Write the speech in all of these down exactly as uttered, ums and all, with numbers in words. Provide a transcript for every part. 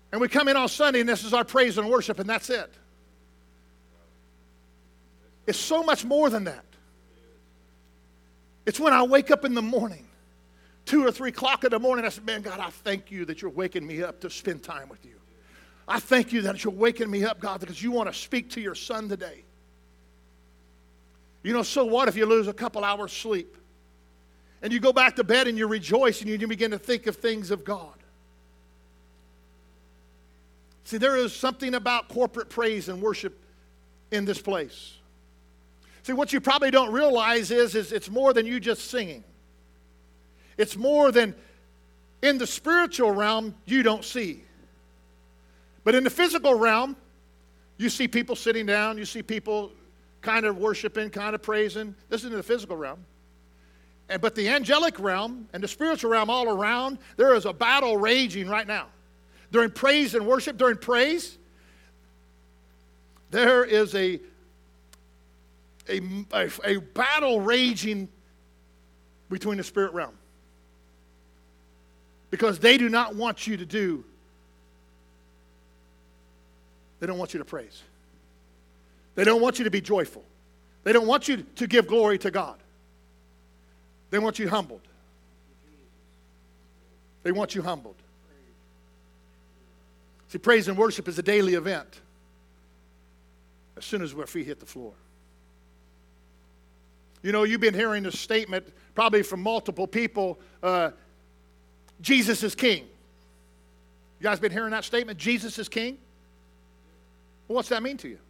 And we come in on Sunday and this is our praise and worship and that's it. It's so much more than that. It's when I wake up in the morning, two or three o'clock in the morning, I say, man, God, I thank you that you're waking me up to spend time with you. I thank you that you're waking me up, God, because you want to speak to your son today. You know, so what if you lose a couple hours sleep? And you go back to bed and you rejoice and you begin to think of things of God. See, there is something about corporate praise and worship in this place. See, what you probably don't realize is, is it's more than you just singing. It's more than in the spiritual realm you don't see. But in the physical realm, you see people sitting down, you see people kind of worshiping, kind of praising. This is in the physical realm. And, but the angelic realm and the spiritual realm all around, there is a battle raging right now. During praise and worship, during praise, there is a, a, a, a battle raging between the spirit realm. Because they do not want you to do, they don't want you to praise. They don't want you to be joyful. They don't want you to give glory to God. They want you humbled. They want you humbled. See, praise and worship is a daily event as soon as our feet hit the floor. You know, you've been hearing this statement probably from multiple people, uh, Jesus is king. You guys been hearing that statement, Jesus is king? Well, what's that mean to you?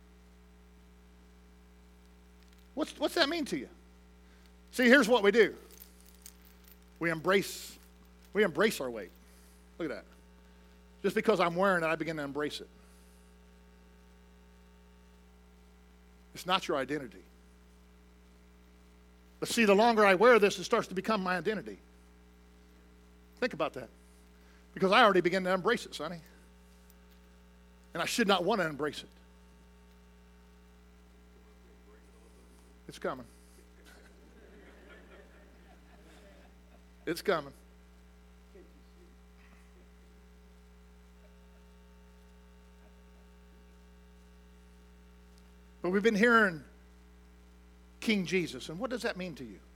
What's, what's that mean to you? See, here's what we do. We embrace, we embrace our weight. Look at that. Just because I'm wearing it, I begin to embrace it. It's not your identity. But see, the longer I wear this, it starts to become my identity. Think about that. Because I already began to embrace it, Sonny. And I should not want to embrace it. It's coming. It's coming. But we've been hearing King Jesus, and what does that mean to you?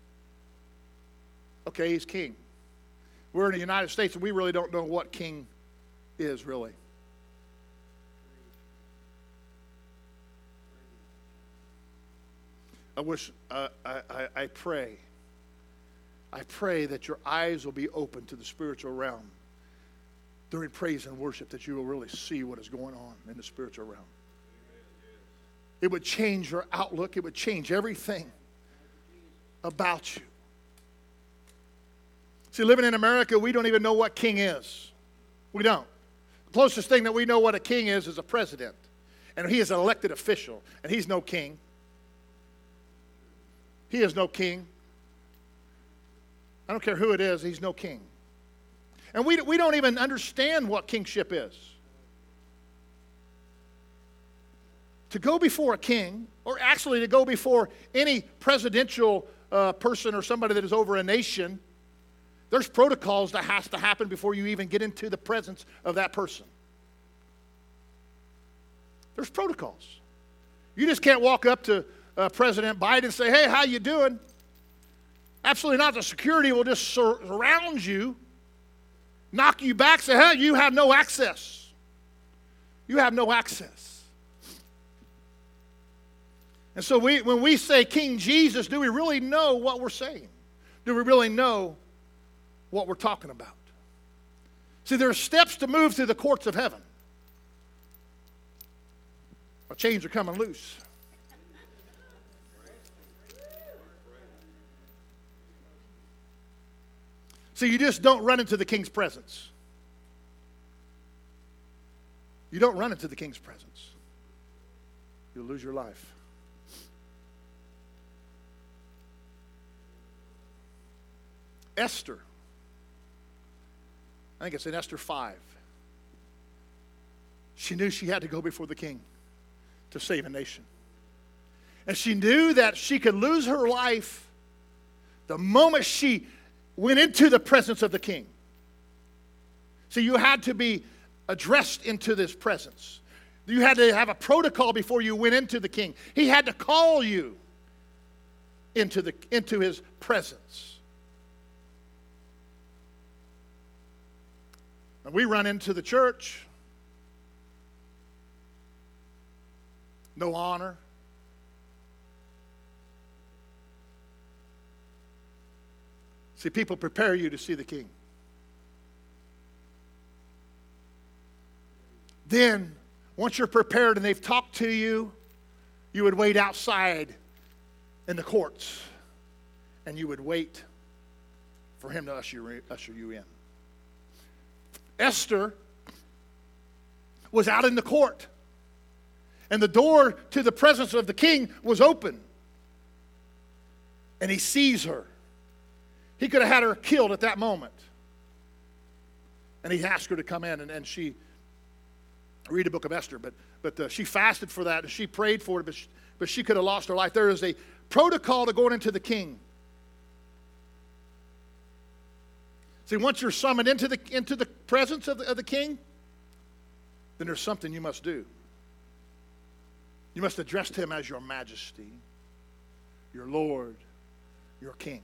Okay, he's king. We're in the United States, and we really don't know what king is, really. I wish, uh, I, I, I pray, I pray that your eyes will be open to the spiritual realm during praise and worship, that you will really see what is going on in the spiritual realm. It would change your outlook. It would change everything about you. See, living in America, we don't even know what king is. We don't. The closest thing that we know what a king is is a president. And he is an elected official, and he's no king. He is no king. I don't care who it is, he's no king. And we, we don't even understand what kingship is. To go before a king, or actually to go before any presidential uh, person or somebody that is over a nation, there's protocols that has to happen before you even get into the presence of that person. There's protocols. You just can't walk up to uh, President Biden and say, hey, how you doing? Absolutely not. The security will just sur- surround you, knock you back, say, hey, you have no access. You have no access. And so we, when we say King Jesus, do we really know what we're saying? Do we really know what we're talking about? See, there are steps to move through the courts of heaven. Our chains are coming loose. See, you just don't run into the king's presence. You don't run into the king's presence. You'll lose your life. Esther, I think it's in Esther five. She knew she had to go before the king to save a nation. And she knew that she could lose her life the moment she went into the presence of the king. So you had to be addressed into this presence. You had to have a protocol before you went into the king. He had to call you into, the, into his presence. And we run into the church, no honor. See, people prepare you to see the king. Then, once you're prepared and they've talked to you, you would wait outside in the courts and you would wait for him to usher, usher you in. Esther was out in the court, and the door to the presence of the king was open. And he sees her. He could have had her killed at that moment. And he asked her to come in, and, and she, read the book of Esther, but, but uh, she fasted for that, and she prayed for it, but she, but she could have lost her life. There is a protocol to going into the king. See, once you're summoned into the, into the presence of the, of the king, then there's something you must do. You must address him as your majesty, your Lord, your king.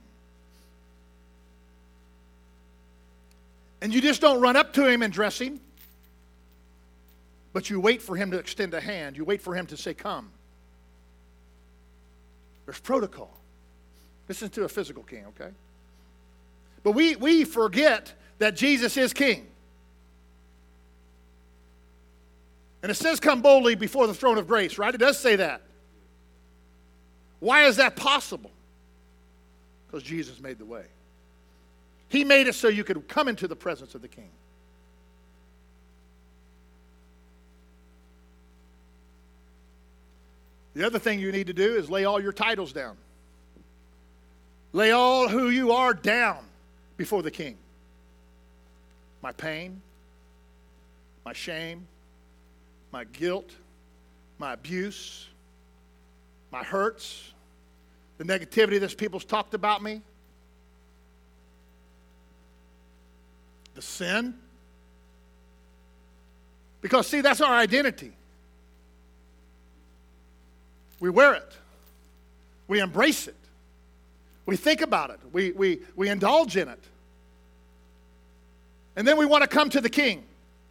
And you just don't run up to him and dress him, but you wait for him to extend a hand. You wait for him to say, come. There's protocol. Listen to a physical king, okay? But we, we forget that Jesus is king. And it says come boldly before the throne of grace, right? It does say that. Why is that possible? Because Jesus made the way. He made it so you could come into the presence of the king. The other thing you need to do is lay all your titles down. Lay all who you are down before the king. My pain, my shame, my guilt, my abuse, my hurts, the negativity that people's talked about me, the sin. Because, see, that's our identity. We wear it. We embrace it. We think about it. We, we, we indulge in it. And then we want to come to the king.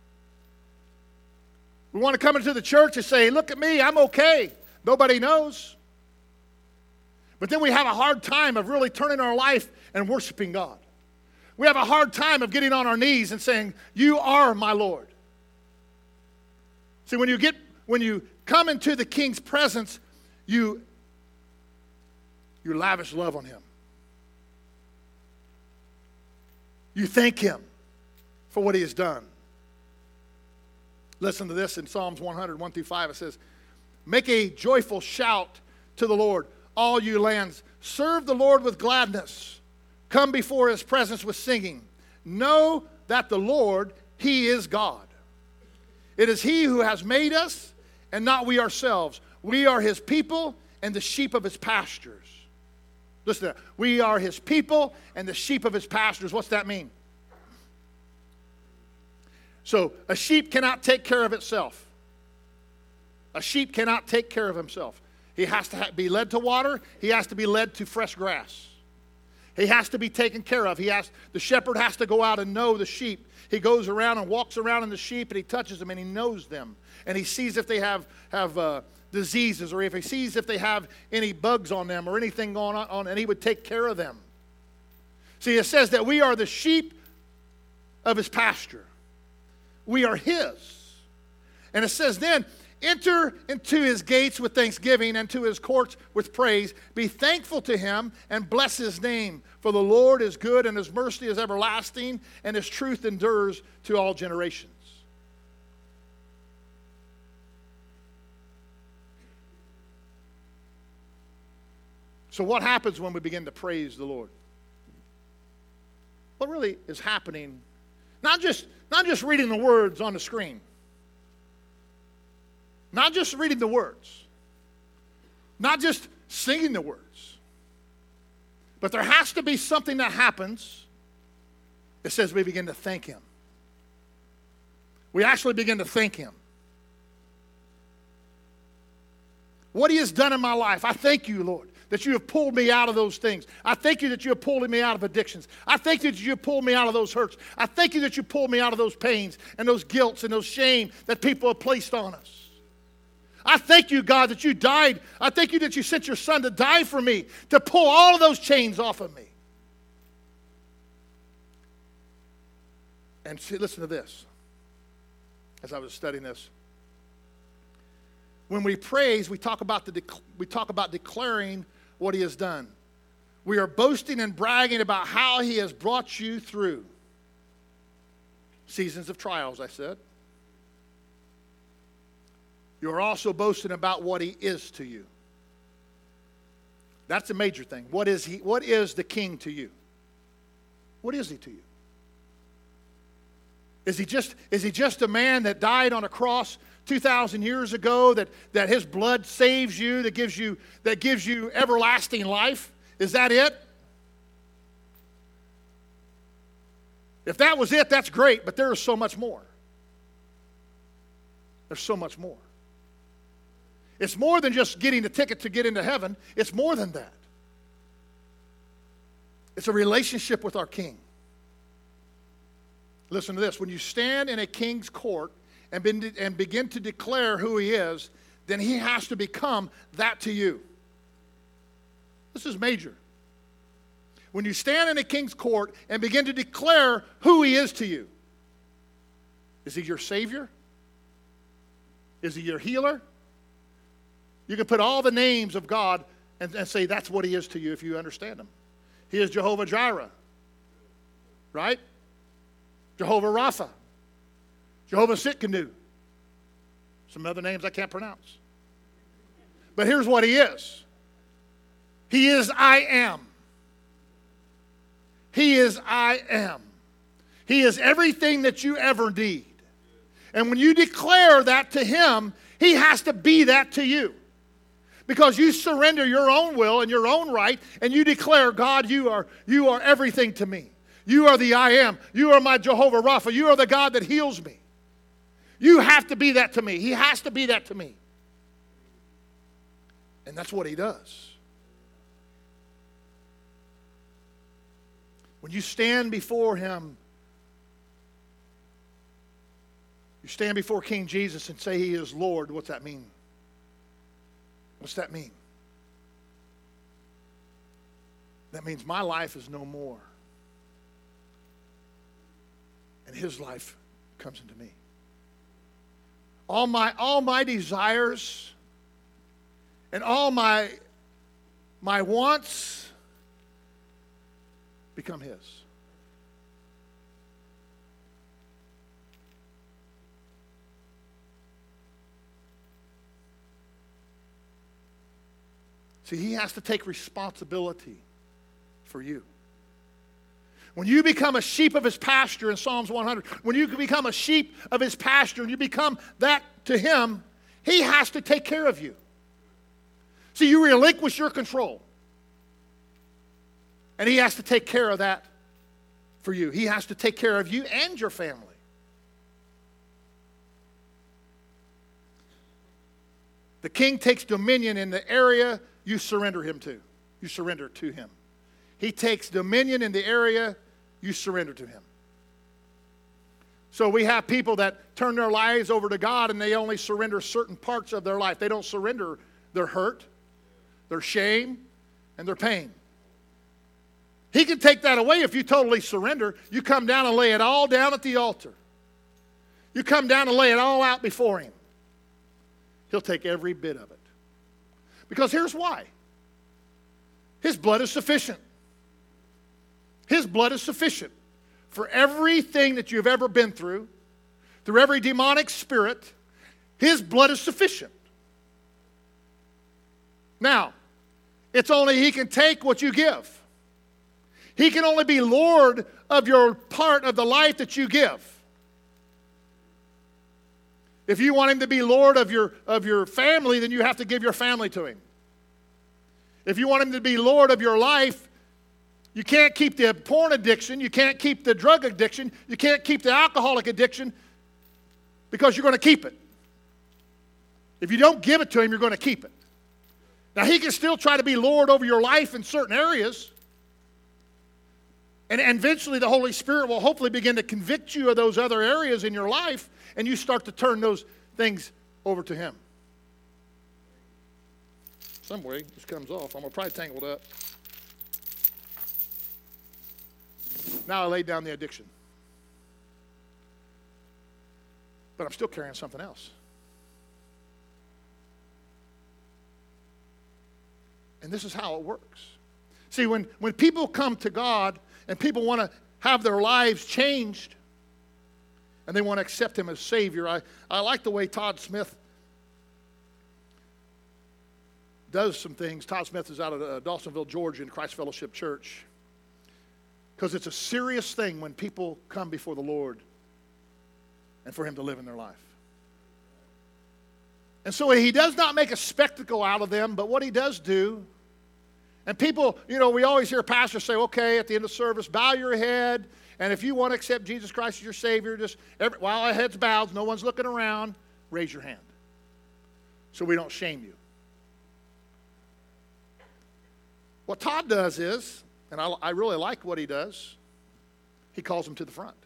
We want to come into the church and say, look at me, I'm okay. Nobody knows. But then we have a hard time of really turning our life and worshiping God. We have a hard time of getting on our knees and saying, you are my Lord. See, when you get, when you come into the king's presence, you, you lavish love on him. You thank him for what he has done. Listen to this in Psalms one hundred, one through five. It says, make a joyful shout to the Lord, all you lands. Serve the Lord with gladness. Come before his presence with singing. Know that the Lord, he is God. It is he who has made us and not we ourselves. We are his people and the sheep of his pastures. Listen to that. We are his people and the sheep of his pastures. What's that mean? So a sheep cannot take care of itself. A sheep cannot take care of himself. He has to ha- be led to water. He has to be led to fresh grass. He has to be taken care of. He has, the shepherd has to go out and know the sheep. He goes around and walks around in the sheep and he touches them and he knows them. And he sees if they have, have uh, diseases or if he sees if they have any bugs on them or anything going on, and he would take care of them. See, it says that we are the sheep of his pasture. We are his. And it says then, enter into his gates with thanksgiving and to his courts with praise. Be thankful to him and bless his name. For the Lord is good and his mercy is everlasting and his truth endures to all generations. So what happens when we begin to praise the Lord? What really is happening? Not just, not just reading the words on the screen. Not just reading the words. Not just singing the words. But there has to be something that happens that says we begin to thank him. We actually begin to thank him. What he has done in my life, I thank you, Lord, that you have pulled me out of those things. I thank you that you have pulled me out of addictions. I thank you that you have pulled me out of those hurts. I thank you that you pulled me out of those pains and those guilts and those shame that people have placed on us. I thank you, God, that you died. I thank you that you sent your son to die for me, to pull all of those chains off of me. And see, listen to this. As I was studying this, when we praise, we talk about the dec- we talk about declaring what he has done. We are boasting and bragging about how he has brought you through seasons of trials, I said. You are also boasting about what he is to you. That's a major thing. What is he? What is the king to you? What is he to you? Is he just, is he just a man that died on a cross two thousand years ago, that, that his blood saves you, that gives you, that gives you everlasting life? Is that it? If that was it, that's great, but there is so much more. There's so much more. It's more than just getting the ticket to get into heaven. It's more than that. It's a relationship with our King. Listen to this. When you stand in a king's court and, be, and begin to declare who he is, then he has to become that to you. This is major. When you stand in a king's court and begin to declare who he is to you, is he your Savior? Is he your healer? You can put all the names of God and, and say that's what he is to you if you understand him. He is Jehovah Jireh, right? Jehovah Rapha, Jehovah Sitkanu, some other names I can't pronounce. But here's what he is. He is I am. He is I am. He is everything that you ever need. And when you declare that to him, he has to be that to you. Because you surrender your own will and your own right, and you declare, God, you are, you are everything to me. You are the I am. You are my Jehovah Rapha. You are the God that heals me. You have to be that to me. He has to be that to me. And that's what he does. When you stand before him, you stand before King Jesus and say he is Lord, what's that mean? What's that mean? That means my life is no more. And his life comes into me. All my, all my desires and all my, my wants become his. See, he has to take responsibility for you. When you become a sheep of his pasture in Psalms one hundred, when you become a sheep of his pasture and you become that to him, he has to take care of you. See, you relinquish your control. And he has to take care of that for you. He has to take care of you and your family. The king takes dominion in the area you surrender him to. You surrender to him. He takes dominion in the area you surrender to him. So we have people that turn their lives over to God and they only surrender certain parts of their life. They don't surrender their hurt, their shame, and their pain. He can take that away if you totally surrender. You come down and lay it all down at the altar. You come down and lay it all out before him. He'll take every bit of it. Because here's why. His blood is sufficient. His blood is sufficient for everything that you've ever been through, through every demonic spirit. His blood is sufficient. Now, it's only he can take what you give. He can only be Lord of your part of the life that you give. If you want him to be Lord of your, of your family, then you have to give your family to him. If you want him to be Lord of your life, you can't keep the porn addiction, you can't keep the drug addiction, you can't keep the alcoholic addiction. because you're going to keep it. If you don't give it to him, you're going to keep it. Now, he can still try to be Lord over your life in certain areas. And eventually the Holy Spirit will hopefully begin to convict you of those other areas in your life, and you start to turn those things over to him. Some way this comes off. I'm going to probably tangle it up. Now I laid down the addiction. But I'm still carrying something else. And this is how it works. See, when, when people come to God and people want to have their lives changed and they want to accept him as Savior, I, I like the way Todd Smith does some things. Todd Smith is out of uh, Dawsonville, Georgia, in Christ Fellowship Church. Because it's a serious thing when people come before the Lord and for him to live in their life. And so he does not make a spectacle out of them, but what he does do, and people, you know, we always hear pastors say, okay, at the end of service, bow your head, and if you want to accept Jesus Christ as your Savior, just every, while our heads bowed, no one's looking around, raise your hand so we don't shame you. What Todd does is, and I, I really like what he does, he calls them to the front.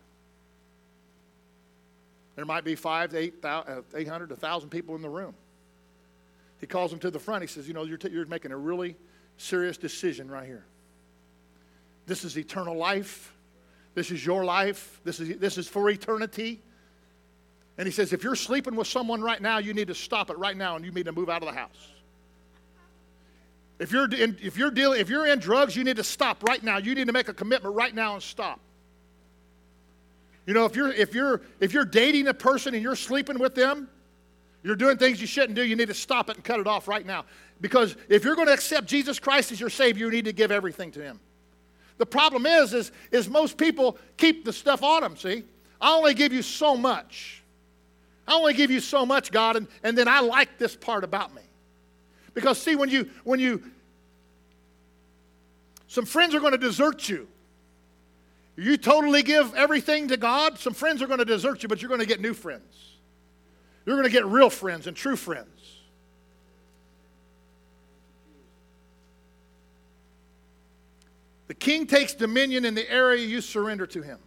There might be five to eight, eight hundred, one thousand people in the room. He calls them to the front. He says, you know, you're, t- you're making a really serious decision right here. This is eternal life. This is your life. This is, this is for eternity. And he says, if you're sleeping with someone right now, you need to stop it right now and you need to move out of the house. If you're in, if you're dealing, if you're in drugs, you need to stop right now. You need to make a commitment right now and stop. You know, if you're if you're if you're dating a person and you're sleeping with them, you're doing things you shouldn't do, you need to stop it and cut it off right now. Because if you're going to accept Jesus Christ as your Savior, you need to give everything to him. The problem is, is, is most people keep the stuff on them, see? I only give you so much. I only give you so much, God, and, and then I like this part about me. Because see, when you, when you, some friends are going to desert you. You totally give everything to God, some friends are going to desert you, but you're going to get new friends. You're going to get real friends and true friends. The king takes dominion in the area you surrender to him.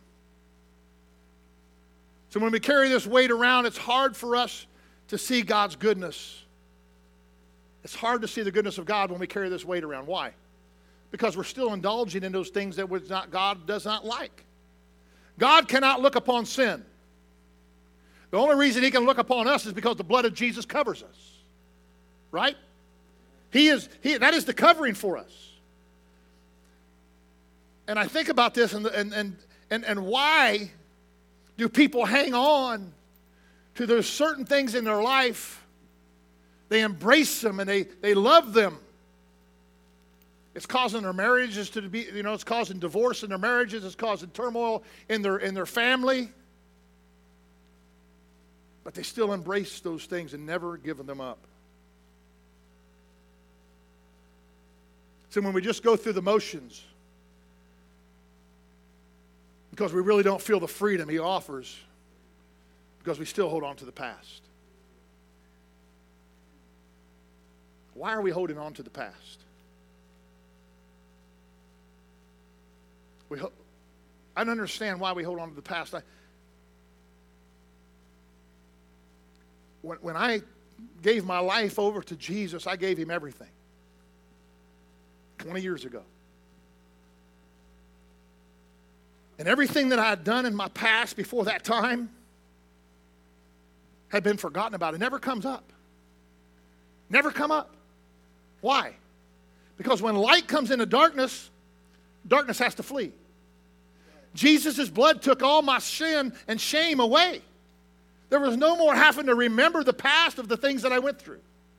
So when we carry this weight around, it's hard for us to see God's goodness. It's hard to see the goodness of God when we carry this weight around. Why? Because we're still indulging in those things that was not, God does not like. God cannot look upon sin. The only reason he can look upon us is because the blood of Jesus covers us. Right? He is, he, that is the covering for us. And I think about this and, and, and, and, and why do people hang on to those certain things in their life? They embrace them and they, they love them. It's causing their marriages to be, you know, it's causing divorce in their marriages. It's causing turmoil in their, in their family. But they still embrace those things and never give them up. So when we just go through the motions, because we really don't feel the freedom he offers, because we still hold on to the past. Why are we holding on to the past? We ho- I don't understand why we hold on to the past. I, when, when I gave my life over to Jesus, I gave him everything. twenty years ago. And everything that I had done in my past before that time had been forgotten about. It never comes up. Never come up. Why? Because when light comes into darkness, darkness has to flee. Jesus' blood took all my sin and shame away. There was no more having to remember the past of the things that I went through.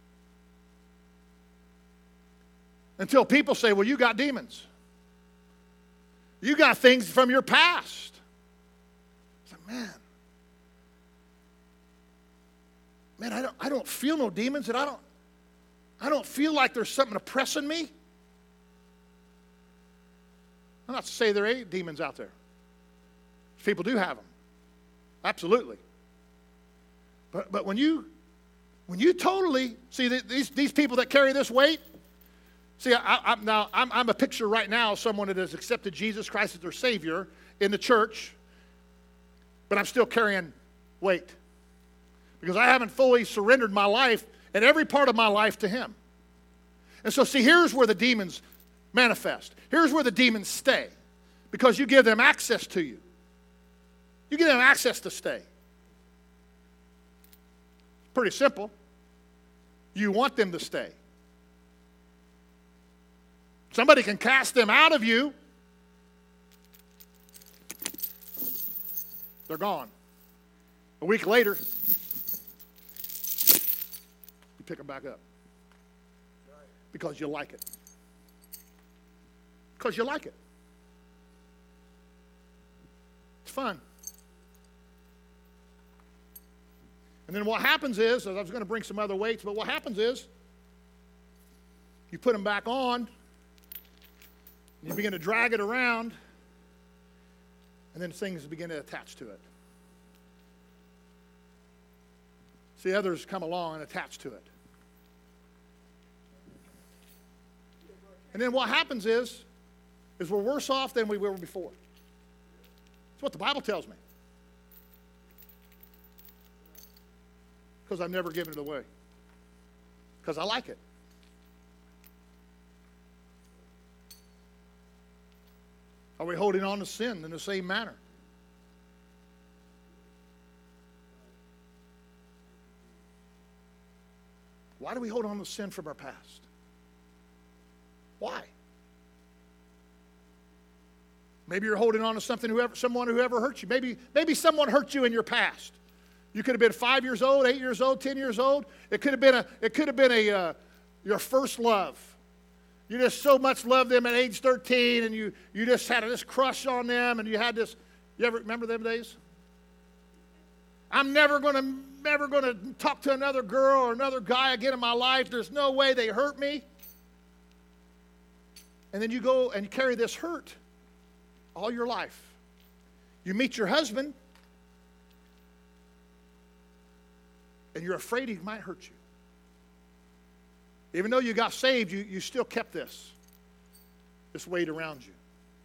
Until people say, well, you got demons. You got things from your past. It's like, man. Man, I don't, I don't feel no demons, and I don't, I don't feel like there's something oppressing me. I'm not to say there ain't demons out there. People do have them. Absolutely. But, but when you when you totally see the, these these people that carry this weight, see, I, I'm now I'm, I'm a picture right now of someone that has accepted Jesus Christ as their Savior in the church, but I'm still carrying weight because I haven't fully surrendered my life and every part of my life to Him. And so, see, here's where the demons manifest. Here's where the demons stay, because you give them access to you. You give them access to stay. Pretty simple. You want them to stay. Somebody can cast them out of you. They're gone. A week later, you pick them back up. Because you like it. Because you like it. It's fun. And then what happens is, I was going to bring some other weights, but what happens is, you put them back on, you begin to drag it around, and then things begin to attach to it. See, others come along and attach to it. And then what happens is, is we're worse off than we were before. That's what the Bible tells me. Because I've never given it away. Because I like it. Are we holding on to sin in the same manner? Why do we hold on to sin from our past? Why? Maybe you're holding on to something, whoever, someone who ever hurt you. Maybe, maybe someone hurt you in your past. You could have been five years old, eight years old, ten years old. It could have been a, it could have been a, uh, your first love. You just so much loved them at age thirteen, and you, you just had this crush on them, and you had this. You ever remember them days? I'm never going to, never going to talk to another girl or another guy again in my life. There's no way they hurt me. And then you go and you carry this hurt all your life. You meet your husband, and you're afraid he might hurt you. Even though you got saved, you, you still kept this, this weight around you.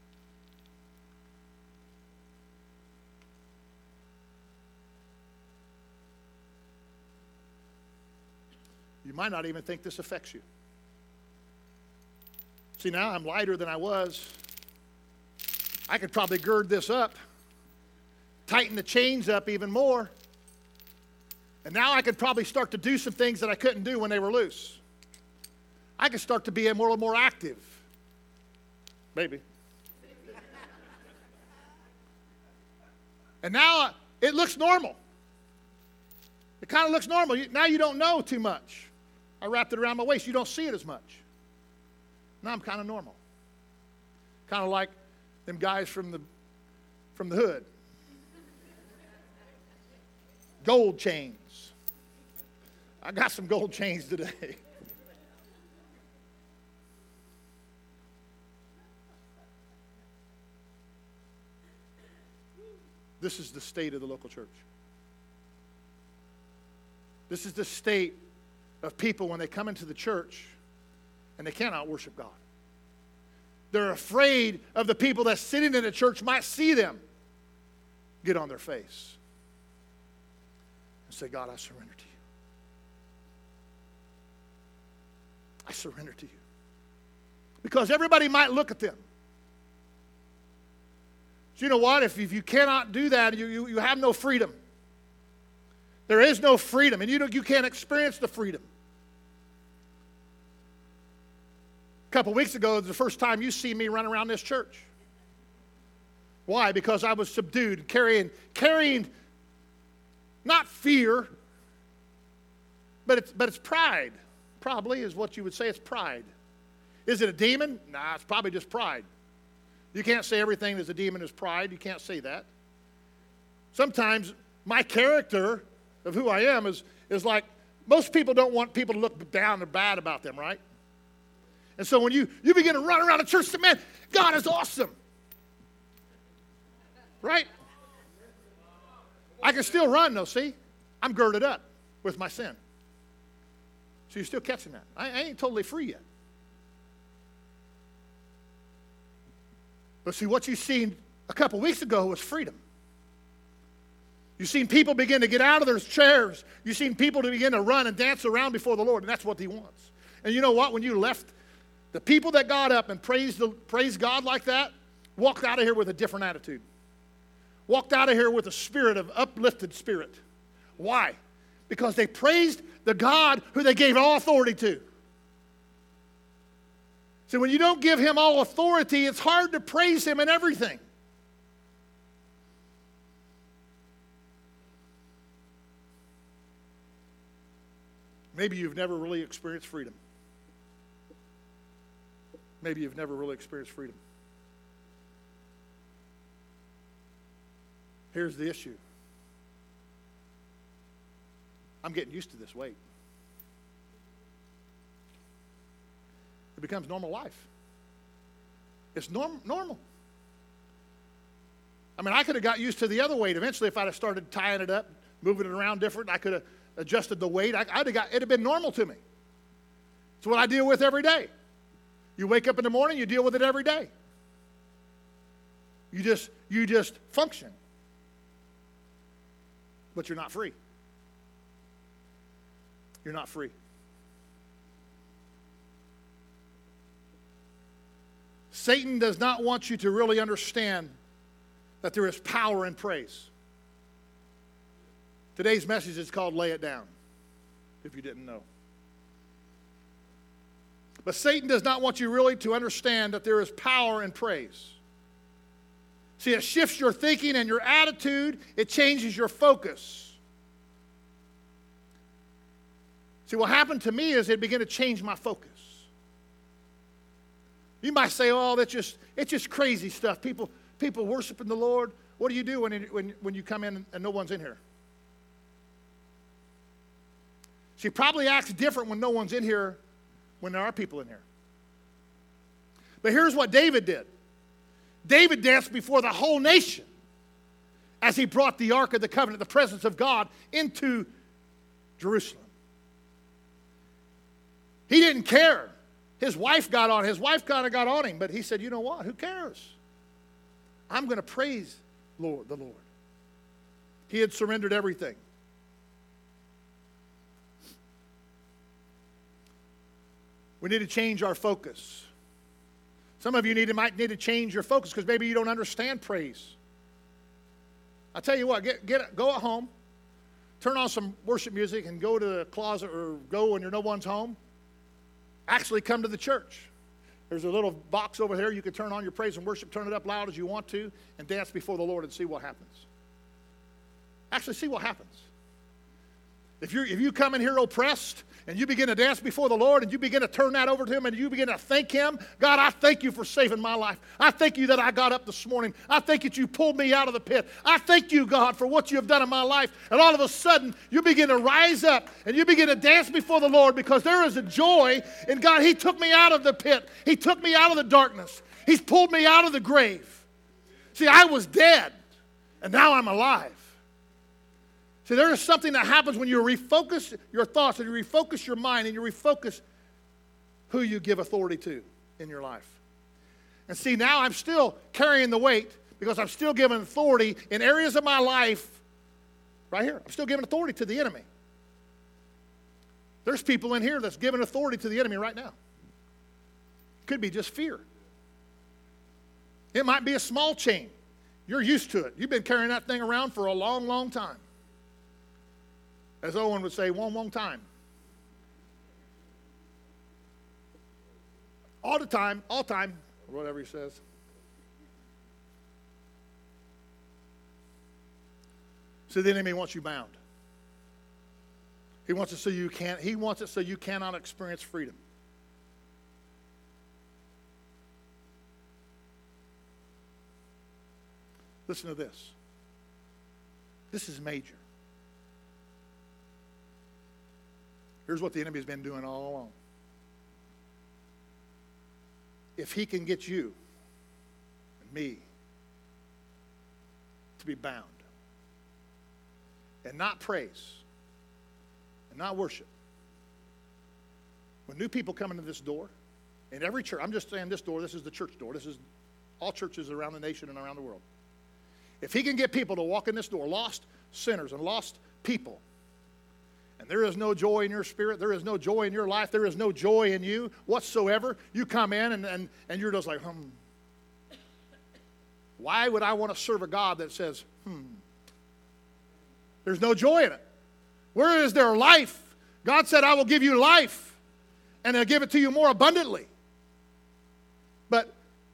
You might not even think this affects you. See, now I'm lighter than I was. I could probably gird this up, tighten the chains up even more, and now I could probably start to do some things that I couldn't do when they were loose. I could start to be a more, more active. Maybe. And now it looks normal. It kind of looks normal. Now you don't know too much. I wrapped it around my waist. You don't see it as much. Now I'm kind of normal. Kind of like them guys from the, from the hood. Gold chains. I got some gold chains today. This is the state of the local church. This is the state of people when they come into the church and they cannot worship God. They're afraid of the people that sitting in the church might see them get on their face and say, God, I surrender to you. I surrender to you. Because everybody might look at them. So you know what? If, if you cannot do that, you, you, you have no freedom. There is no freedom, and you, don't, you can't experience the freedom. A couple weeks ago, it was the first time you see me run around this church. Why? Because I was subdued, carrying, carrying not fear, but it's, but it's pride. Probably is what you would say. It's pride. Is it a demon? Nah, it's probably just pride. You can't say everything that's a demon is pride. You can't say that. Sometimes my character of who I am is, is like, most people don't want people to look down or bad about them, right? And so when you, you begin to run around the church, say, man, God is awesome. Right? I can still run though, see? I'm girded up with my sin. So you're still catching that. I, I ain't totally free yet. But see, what you seen a couple weeks ago was freedom. You've seen people begin to get out of their chairs. You've seen people to begin to run and dance around before the Lord, and that's what he wants. And you know what? When you left, the people that got up and praised, the, praised God like that walked out of here with a different attitude. Walked out of here with a spirit of uplifted spirit. Why? Because they praised the God who they gave all authority to. So when you don't give him all authority, it's hard to praise him in everything. Maybe you've never really experienced freedom. Maybe you've never really experienced freedom. Here's the issue. I'm getting used to this weight. It becomes normal life. It's norm- normal. I mean, I could have got used to the other weight. Eventually, if I'd have started tying it up, moving it around different, I could have adjusted the weight. I, I'd have got, it'd have been normal to me. It's what I deal with every day. You wake up in the morning, you deal with it every day. You just, you just function. But you're not free. You're not free. Satan does not want you to really understand that there is power in praise. Today's message is called Lay It Down, if you didn't know. But Satan does not want you really to understand that there is power in praise. See, it shifts your thinking and your attitude. It changes your focus. See, what happened to me is it began to change my focus. You might say, oh, that's just, it's just crazy stuff. People, people worshiping the Lord. What do you do when, when, when you come in and no one's in here? She probably acts different when no one's in here when there are people in here. But here's what David did. David danced before the whole nation as he brought the Ark of the Covenant, the presence of God, into Jerusalem. He didn't care. His wife got on. His wife kind of got on him, but he said, you know what? Who cares? I'm going to praise Lord, the Lord. He had surrendered everything. We need to change our focus. Some of you need to, might need to change your focus because maybe you don't understand praise. I tell you what, get, get, go at home, turn on some worship music and go to the closet or go when you're no one's home. Actually come to the church. There's a little box over there. You can turn on your praise and worship, turn it up loud as you want to, and dance before the Lord and see what happens. Actually see what happens. If you if you come in here oppressed and you begin to dance before the Lord and you begin to turn that over to him and you begin to thank him, God, I thank you for saving my life. I thank you that I got up this morning. I thank you that you pulled me out of the pit. I thank you, God, for what you have done in my life. And all of a sudden, you begin to rise up and you begin to dance before the Lord because there is a joy in God. He took me out of the pit. He took me out of the darkness. He's pulled me out of the grave. See, I was dead and now I'm alive. See, there is something that happens when you refocus your thoughts and you refocus your mind and you refocus who you give authority to in your life. And see, now I'm still carrying the weight because I'm still giving authority in areas of my life right here. I'm still giving authority to the enemy. There's people in here that's giving authority to the enemy right now. It could be just fear. It might be a small chain. You're used to it. You've been carrying that thing around for a long, long time. As Owen would say, one long time. All the time, all time, or whatever he says. So the enemy wants you bound. He wants it so you can't, he wants it so you cannot experience freedom. Listen to this. This is major. Here's what the enemy has been doing all along. If he can get you and me to be bound and not praise, and not worship. When new people come into this door, in every church, I'm just saying this door, this is the church door. This is all churches around the nation and around the world. If he can get people to walk in this door, lost sinners and lost people, and there is no joy in your spirit, there is no joy in your life, there is no joy in you whatsoever, you come in and, and, and you're just like, hmm. Why would I want to serve a God that says, hmm? There's no joy in it. Where is there life? God said, I will give you life, and I'll give it to you more abundantly. But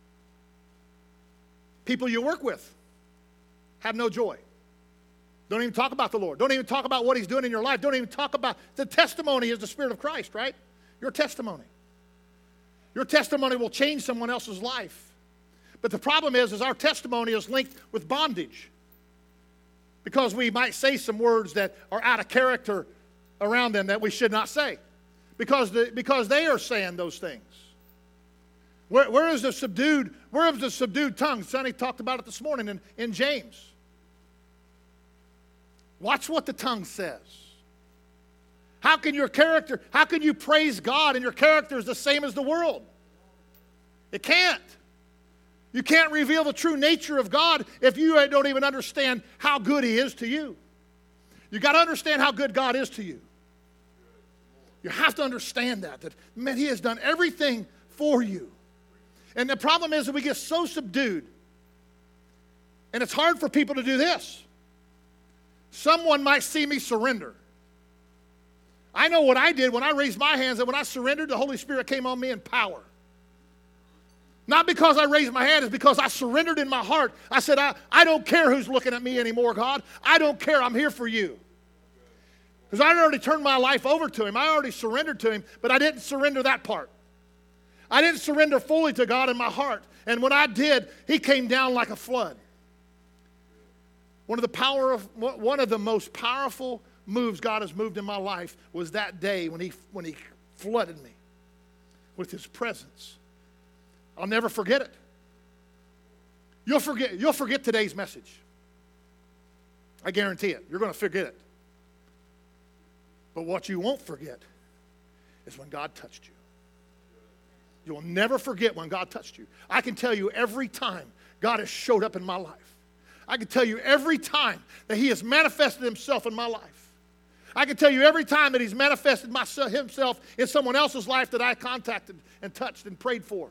people you work with have no joy. Don't even talk about the Lord. Don't even talk about what he's doing in your life. Don't even talk about, the testimony is the Spirit of Christ, right? Your testimony. Your testimony will change someone else's life. But the problem is, is our testimony is linked with bondage. Because we might say some words that are out of character around them that we should not say. Because, the, because they are saying those things. Where, where is the subdued, where is the subdued tongue? Sonny talked about it this morning in, in James. Watch what the tongue says. How can your character, how can you praise God and your character is the same as the world? It can't. You can't reveal the true nature of God if you don't even understand how good he is to you. You got to understand how good God is to you. You have to understand that, that, man, he has done everything for you. And the problem is that we get so subdued. And it's hard for people to do this. Someone might see me surrender. I know what I did when I raised my hands, and when I surrendered, the Holy Spirit came on me in power. Not because I raised my hand, it's because I surrendered in my heart. I said, I, I don't care who's looking at me anymore, God. I don't care. I'm here for you. Because I already turned my life over to him. I already surrendered to him, but I didn't surrender that part. I didn't surrender fully to God in my heart. And when I did, he came down like a flood. One of the power of one of the most powerful moves God has moved in my life was that day when he when he flooded me with his presence. I'll never forget it. You'll forget, you'll forget today's message. I guarantee it. You're going to forget it. But what you won't forget is when God touched you. You'll never forget when God touched you. I can tell you every time God has showed up in my life. I can tell you every time that he has manifested himself in my life. I can tell you every time that he's manifested myself, himself in someone else's life that I contacted and touched and prayed for.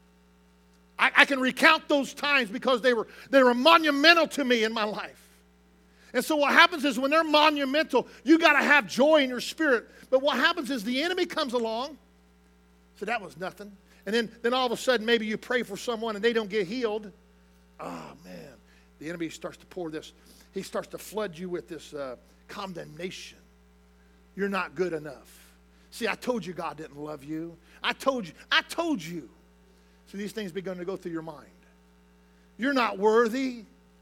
I, I can recount those times because they were, they were monumental to me in my life. And so what happens is when they're monumental, you got to have joy in your spirit. But what happens is the enemy comes along. So that was nothing. And then, then all of a sudden maybe you pray for someone and they don't get healed. Oh, man. The enemy starts to pour this. He starts to flood you with this uh, condemnation. You're not good enough. See, I told you God didn't love you. I told you. I told you. So these things begin to go through your mind. You're not worthy.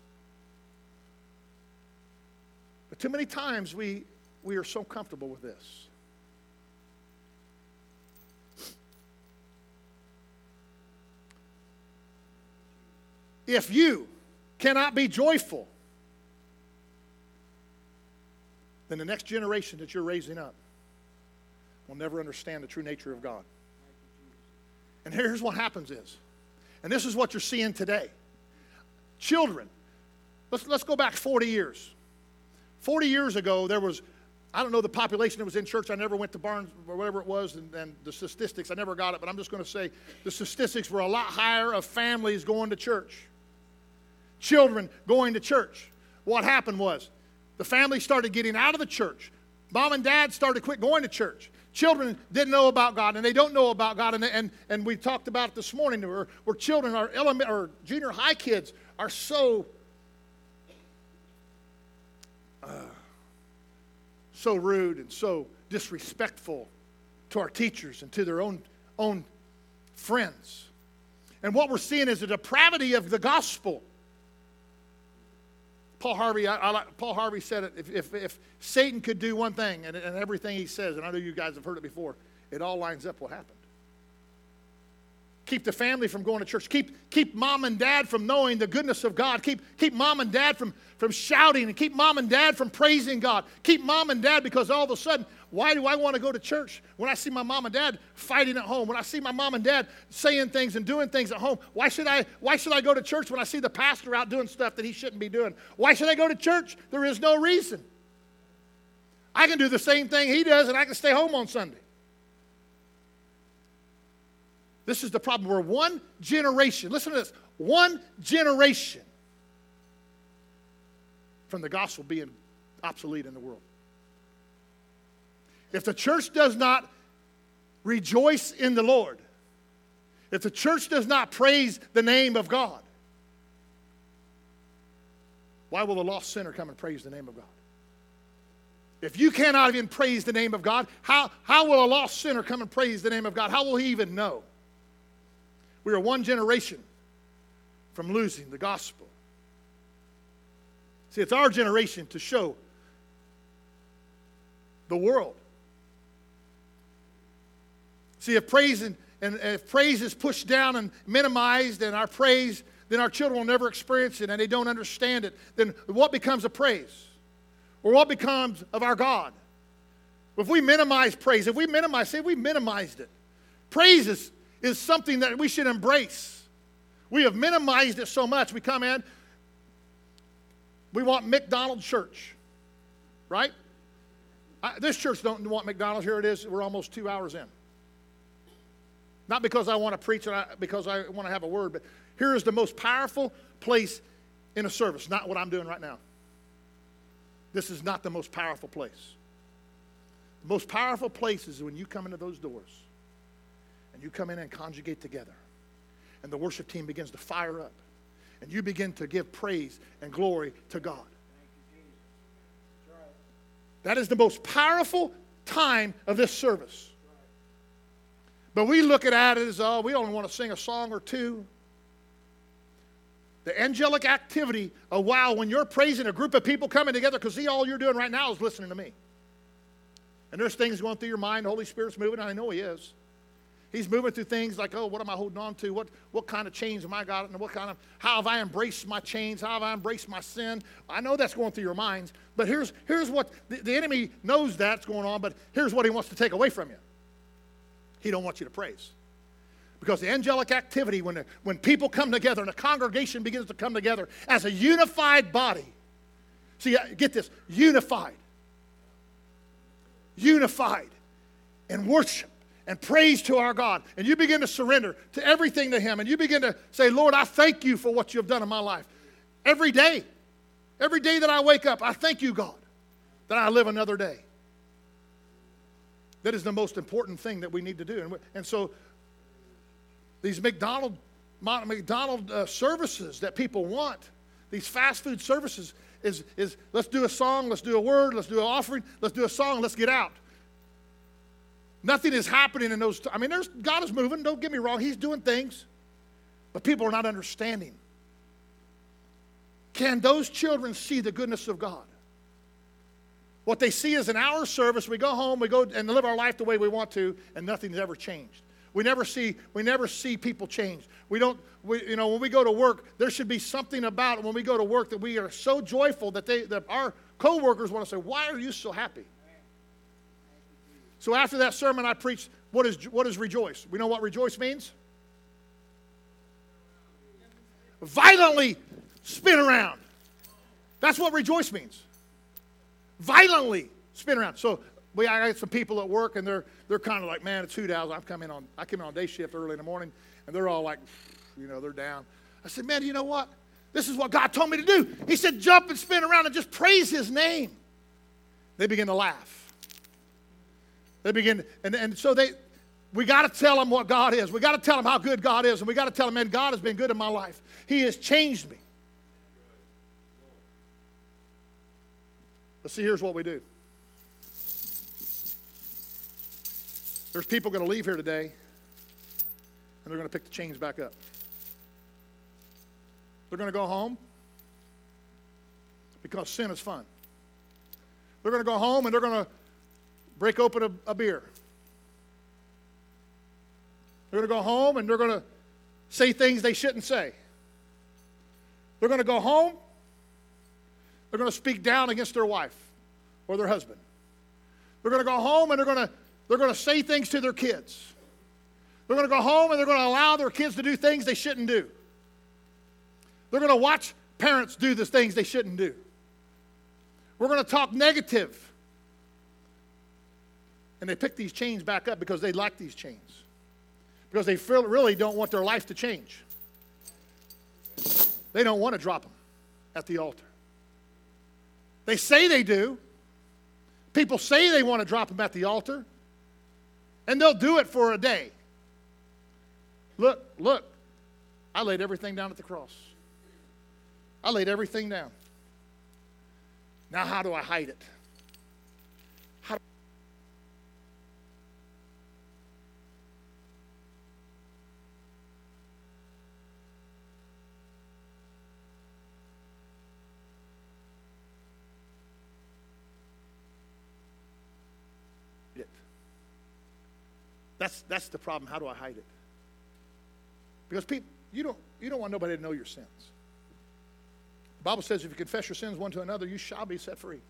But too many times we, we are so comfortable with this. If you cannot be joyful, then the next generation that you're raising up will never understand the true nature of God. And here's what happens is, and this is what you're seeing today. Children, let's, let's go back forty years. forty years ago, there was, I don't know the population that was in church. I never went to Barnes or whatever it was, and, and the statistics, I never got it, but I'm just going to say the statistics were a lot higher of families going to church. Children going to church. What happened was the family started getting out of the church. Mom and dad started to quit going to church. Children didn't know about God, and they don't know about God. And, and, and we talked about it this morning where, where children, our element, or junior high kids, are so, uh, so rude and so disrespectful to our teachers and to their own, own friends. And what we're seeing is the depravity of the gospel. Paul Harvey, I, I like, Paul Harvey said it, if, if, if Satan could do one thing, and, and everything he says, and I know you guys have heard it before, it all lines up what happened. keep the family from going to church. Keep, keep mom and dad from knowing the goodness of God. Keep, keep mom and dad from, from shouting, and keep mom and dad from praising God. Keep mom and dad, because all of a sudden, why do I want to go to church when I see my mom and dad fighting at home? When I see my mom and dad saying things and doing things at home? Why should I, why should I go to church when I see the pastor out doing stuff that he shouldn't be doing? Why should I go to church? There is no reason. I can do the same thing he does, and I can stay home on Sunday. This is the problem. We're one generation. Listen to this. One generation from the gospel being obsolete in the world. If the church does not rejoice in the Lord, if the church does not praise the name of God, why will the lost sinner come and praise the name of God? If you cannot even praise the name of God, how, how will a lost sinner come and praise the name of God? How will he even know? We are one generation from losing the gospel. See, it's our generation to show the world. See, if praise, and, and if praise is pushed down and minimized, and our praise, then our children will never experience it, and they don't understand it. Then what becomes of praise? Or what becomes of our God? If we minimize praise, if we minimize, say we minimized it. Praise is, is something that we should embrace. We have minimized it so much. We come in, we want McDonald's church, right? I, this church don't want McDonald's. Here it is. We're almost two hours in. Not because I want to preach, and I, because I want to have a word, but here is the most powerful place in a service, not what I'm doing right now. This is not the most powerful place. The most powerful place is when you come into those doors and you come in and conjugate together, and the worship team begins to fire up, and you begin to give praise and glory to God. That is the most powerful time of this service. But we look at it as, oh, we only want to sing a song or two. The angelic activity of, wow, when you're praising a group of people coming together, because see, all you're doing right now is listening to me. And there's things going through your mind. The Holy Spirit's moving, and I know He is. He's moving through things like, oh, what am I holding on to? What, what kind of chains have I got? And what kind of, how have I embraced my chains? How have I embraced my sin? I know that's going through your minds. But here's, here's what, the, the enemy knows that's going on, but here's what he wants to take away from you. He don't want you to praise. Because the angelic activity, when, the, when people come together and a congregation begins to come together as a unified body. See, get this, unified. Unified in worship and praise to our God. And you begin to surrender to everything to Him. And you begin to say, Lord, I thank you for what you have done in my life. Every day, every day that I wake up, I thank you, God, that I live another day. That is the most important thing that we need to do. And, and so these McDonald's McDonald, uh, services that people want, these fast food services, is, is let's do a song, let's do a word, let's do an offering, let's do a song, let's get out. Nothing is happening in those. T- I mean, there's, God is moving, don't get me wrong, He's doing things, but people are not understanding. Can those children see the goodness of God? What they see is an hour service, we go home, we go and live our life the way we want to, and nothing's ever changed. We never see, we never see people change. We don't, we, you know, when we go to work, there should be something about it when we go to work that we are so joyful that they, that our co-workers want to say, why are you so happy? So after that sermon, I preached, what is, what is rejoice? We know what rejoice means? Violently spin around. That's what rejoice means. Violently spin around. So we, I got some people at work, and they're they're kind of like, man, it's hoot owls. I've come in on I came in on day shift early in the morning, and they're all like, you know, they're down. I said, man, you know what? This is what God told me to do. He said, jump and spin around and just praise His name. They begin to laugh. They begin, and, and so they, we got to tell them what God is. We got to tell them how good God is, and we got to tell them, man, God has been good in my life. He has changed me. Let's see, here's what we do. There's people going to leave here today, and they're going to pick the chains back up. They're going to go home because sin is fun. They're going to go home, and they're going to break open a, a beer. They're going to go home, and they're going to say things they shouldn't say. They're going to go home. They're going to speak down against their wife or their husband. They're going to go home and they're going to, they're going to say things to their kids. They're going to go home and they're going to allow their kids to do things they shouldn't do. They're going to watch parents do the things they shouldn't do. We're going to talk negative. And they pick these chains back up because they like these chains. Because they feel, really don't want their life to change. They don't want to drop them at the altar. They say they do. People say they want to drop them at the altar. And they'll do it for a day. Look, look. I laid everything down at the cross. I laid everything down. Now how do I hide it? How do it? That's, that's the problem. How do I hide it? Because people, you don't, you don't want nobody to know your sins. The Bible says if you confess your sins one to another, you shall be set free.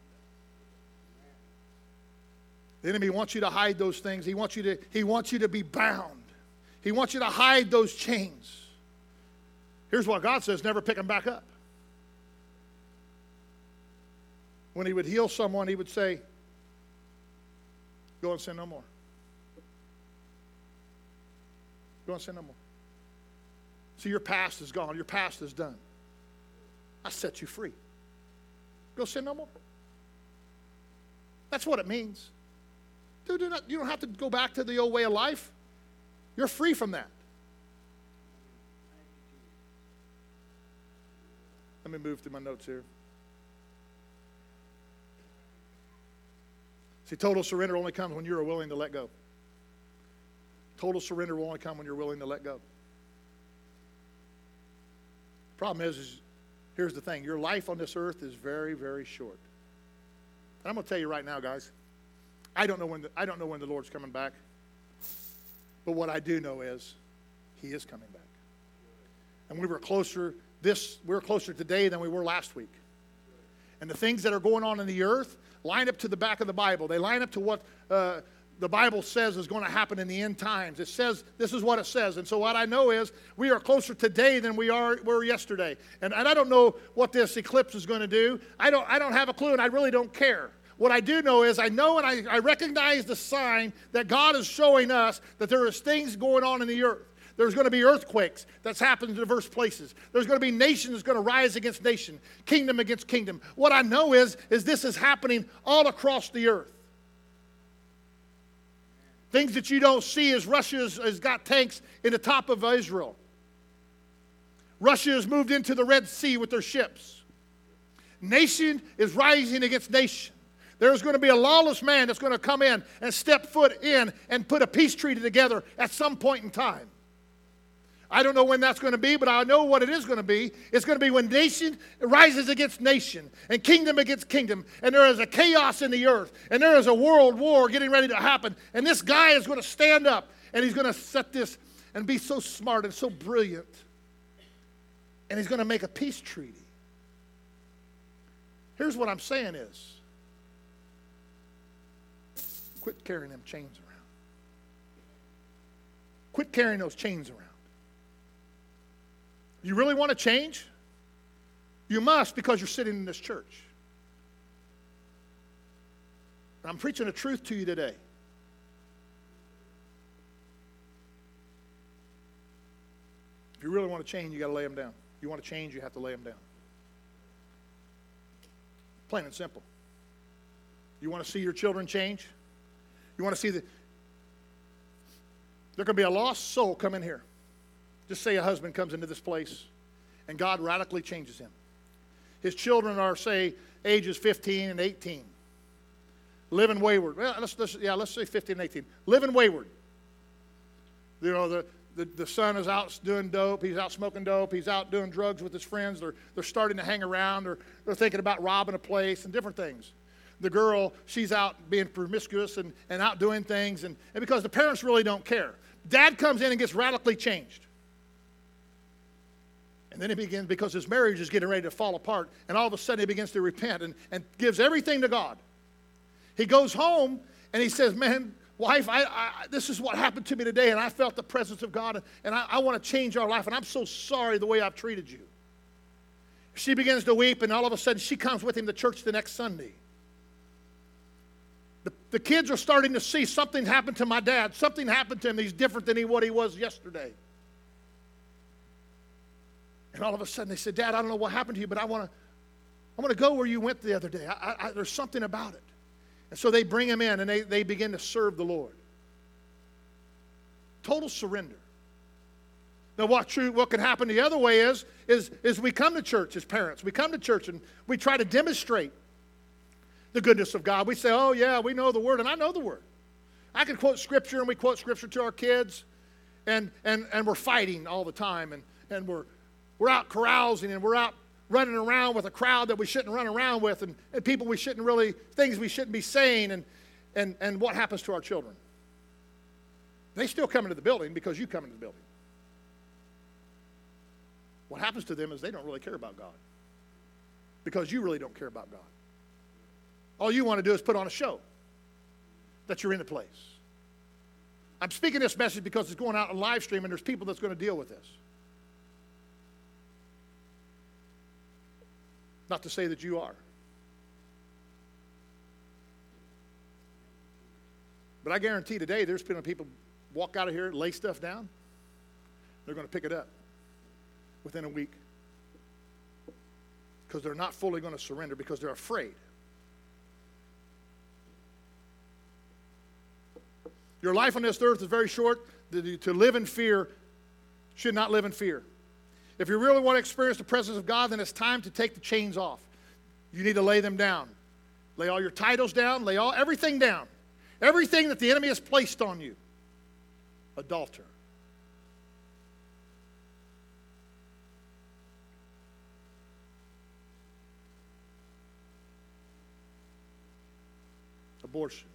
The enemy wants you to hide those things. He wants you to, he wants you to be bound. He wants you to hide those chains. Here's what God says, never pick them back up. When he would heal someone, he would say, go and sin no more. Go and sin no more. See, your past is gone. Your past is done. I set you free. Go sin no more. That's what it means. Dude, do not, you don't have to go back to the old way of life. You're free from that. Let me move through my notes here. See, total surrender only comes when you're willing to let go. Total surrender will only come when you're willing to let go. Problem is, is here's the thing. Your life on this earth is very, very short. And I'm going to tell you right now, guys, I don't know when the, I don't know when the Lord's coming back. But what I do know is he is coming back. And we were closer this we were closer today than we were last week. And the things that are going on in the earth line up to the back of the Bible. They line up to what uh, the Bible says is going to happen in the end times. It says, this is what it says. And so what I know is we are closer today than we are were yesterday. And, and I don't know what this eclipse is going to do. I don't, I don't have a clue, and I really don't care. What I do know is I know and I, I recognize the sign that God is showing us that there is things going on in the earth. There's going to be earthquakes that's happened in diverse places. There's going to be nations that's going to rise against nation, kingdom against kingdom. What I know is, is this is happening all across the earth. Things that you don't see is Russia has, has got tanks in the top of Israel. Russia has moved into the Red Sea with their ships. Nation is rising against nation. There's going to be a lawless man that's going to come in and step foot in and put a peace treaty together at some point in time. I don't know when that's going to be, but I know what it is going to be. It's going to be when nation rises against nation and kingdom against kingdom, and there is a chaos in the earth, and there is a world war getting ready to happen, and this guy is going to stand up, and he's going to set this and be so smart and so brilliant, and he's going to make a peace treaty. Here's what I'm saying is, quit carrying them chains around. Quit carrying those chains around. You really want to change? You must, because you're sitting in this church. And I'm preaching the truth to you today. If you really want to change, you got to lay them down. If you want to change, you have to lay them down. Plain and simple. You want to see your children change? You want to see the... There could be a lost soul come in here. Just say a husband comes into this place and God radically changes him. His children are, say, ages fifteen and eighteen. Living wayward. Well, let's, let's, yeah, let's say fifteen and eighteen. Living wayward. You know, the, the, the son is out doing dope. He's out smoking dope. He's out doing drugs with his friends. They're, they're starting to hang around. They're, they're thinking about robbing a place and different things. The girl, she's out being promiscuous and, and out doing things. And, and because the parents really don't care. Dad comes in and gets radically changed. And then he begins, because his marriage is getting ready to fall apart, and all of a sudden he begins to repent and, and gives everything to God. He goes home and he says, man, wife, I, I, this is what happened to me today, and I felt the presence of God, and, and I, I want to change our life, and I'm so sorry the way I've treated you. She begins to weep, and all of a sudden she comes with him to church the next Sunday. The, the kids are starting to see something happened to my dad. Something happened to him. He's different than he, what he was yesterday. And all of a sudden they said, Dad, I don't know what happened to you, but I want to I want to go where you went the other day. I, I, there's something about it. And so they bring him in, and they, they begin to serve the Lord. Total surrender. Now, what true, what can happen the other way is, is, is we come to church as parents. We come to church, and we try to demonstrate the goodness of God. We say, oh, yeah, we know the Word, and I know the Word. I can quote Scripture, and we quote Scripture to our kids, and, and, and we're fighting all the time, and, and we're, we're out carousing, and we're out running around with a crowd that we shouldn't run around with, and, and people we shouldn't really, things we shouldn't be saying, and, and, and what happens to our children? They still come into the building because you come into the building. What happens to them is they don't really care about God because you really don't care about God. All you want to do is put on a show that you're in the place. I'm speaking this message because it's going out on live stream, and there's people that's going to deal with this. Not to say that you are. But I guarantee today there's been people walk out of here, lay stuff down, they're going to pick it up within a week because they're not fully going to surrender because they're afraid. Your life on this earth is very short. To live in fear should not live in fear. If you really want to experience the presence of God, then it's time to take the chains off. You need to lay them down. Lay all your titles down. Lay all everything down. Everything that the enemy has placed on you. Adulterer. Abortion.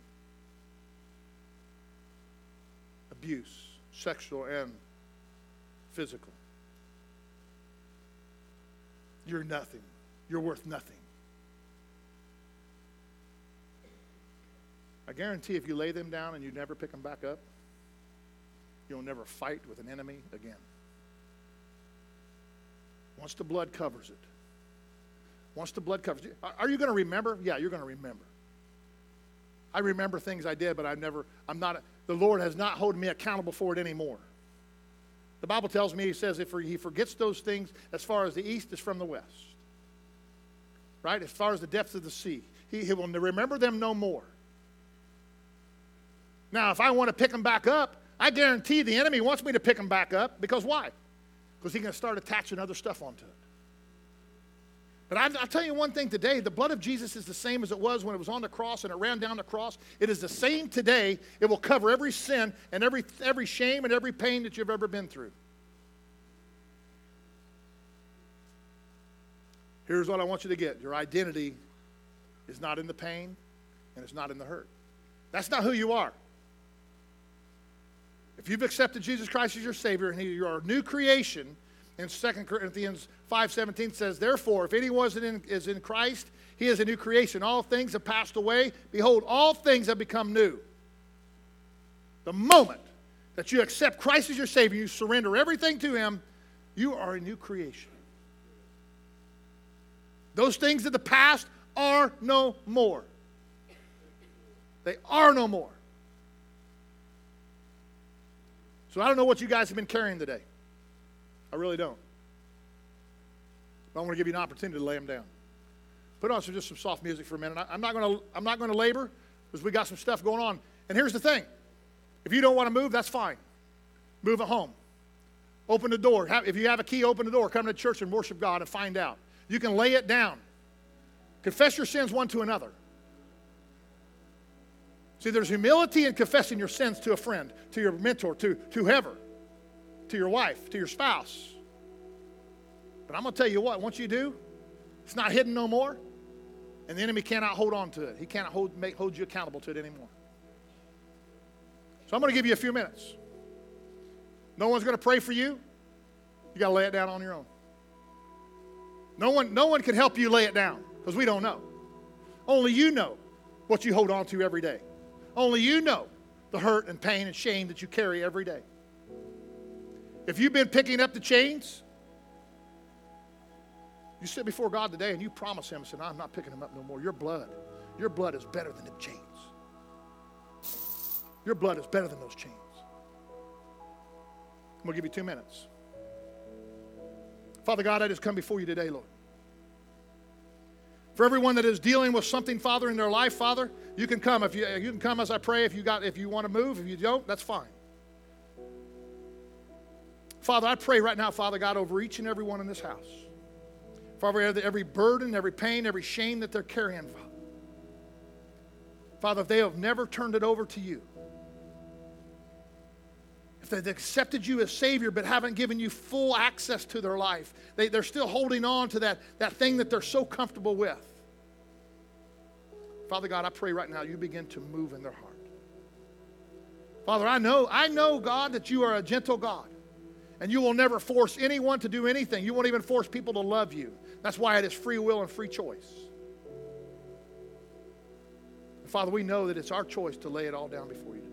Abuse. Sexual and physical. You're nothing. You're worth nothing. I guarantee if you lay them down and you never pick them back up, you'll never fight with an enemy again. Once the blood covers it. Once the blood covers it. Are you going to remember? Yeah, you're going to remember. I remember things I did, but I've never, I'm not, the Lord has not held me accountable for it anymore. The Bible tells me, he says, if he forgets those things as far as the east is from the west, right? As far as the depths of the sea, he, he will remember them no more. Now, if I want to pick them back up, I guarantee the enemy wants me to pick them back up. Because why? Because he's going to start attaching other stuff onto it. But I, I'll tell you one thing today, the blood of Jesus is the same as it was when it was on the cross and it ran down the cross. It is the same today. It will cover every sin and every, every shame and every pain that you've ever been through. Here's what I want you to get. Your identity is not in the pain and it's not in the hurt. That's not who you are. If you've accepted Jesus Christ as your Savior and you are a new creation, in Second Corinthians five seventeen says, therefore, if anyone is in, is in Christ, he is a new creation. All things have passed away. Behold, all things have become new. The moment that you accept Christ as your Savior, you surrender everything to him, you are a new creation. Those things of the past are no more. They are no more. So I don't know what you guys have been carrying today. I really don't. But I want to give you an opportunity to lay them down. Put on some, just some soft music for a minute. I, I'm not going to I'm not going to labor because we got some stuff going on. And here's the thing. If you don't want to move, that's fine. Move at home. Open the door. Have, if you have a key, open the door. Come to church and worship God and find out. You can lay it down. Confess your sins one to another. See, there's humility in confessing your sins to a friend, to your mentor, to, to whoever, to your wife, to your spouse. But I'm going to tell you what, once you do, it's not hidden no more, and the enemy cannot hold on to it. He cannot hold, make, hold you accountable to it anymore. So I'm going to give you a few minutes. No one's going to pray for you. You got to lay it down on your own. No one, no one can help you lay it down because we don't know. Only you know what you hold on to every day. Only you know the hurt and pain and shame that you carry every day. If you've been picking up the chains, you sit before God today and you promise Him, say, no, I'm not picking them up no more. Your blood, your blood is better than the chains. Your blood is better than those chains. I'm going to give you two minutes. Father God, I just come before you today, Lord. For everyone that is dealing with something, Father, in their life, Father, you can come. If you, you can come as I pray. If you got, if you want to move, if you don't, that's fine. Father, I pray right now, Father God, over each and every one in this house. Father, every burden, every pain, every shame that they're carrying, Father. Father, if they have never turned it over to you, if they've accepted you as Savior but haven't given you full access to their life, they, they're still holding on to that, that thing that they're so comfortable with. Father God, I pray right now you begin to move in their heart. Father, I know, I know, God, that you are a gentle God. And you will never force anyone to do anything. You won't even force people to love you. That's why it is free will and free choice. And Father, we know that it's our choice to lay it all down before you today.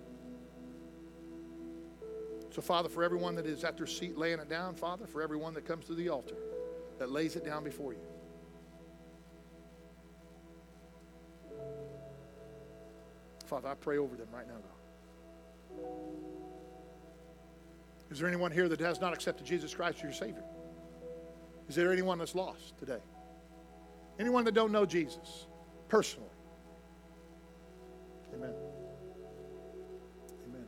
So, Father, for everyone that is at their seat laying it down, Father, for everyone that comes to the altar that lays it down before you. Father, I pray over them right now, God. Is there anyone here that has not accepted Jesus Christ as your Savior? Is there anyone that's lost today? Anyone that don't know Jesus personally? Amen. Amen.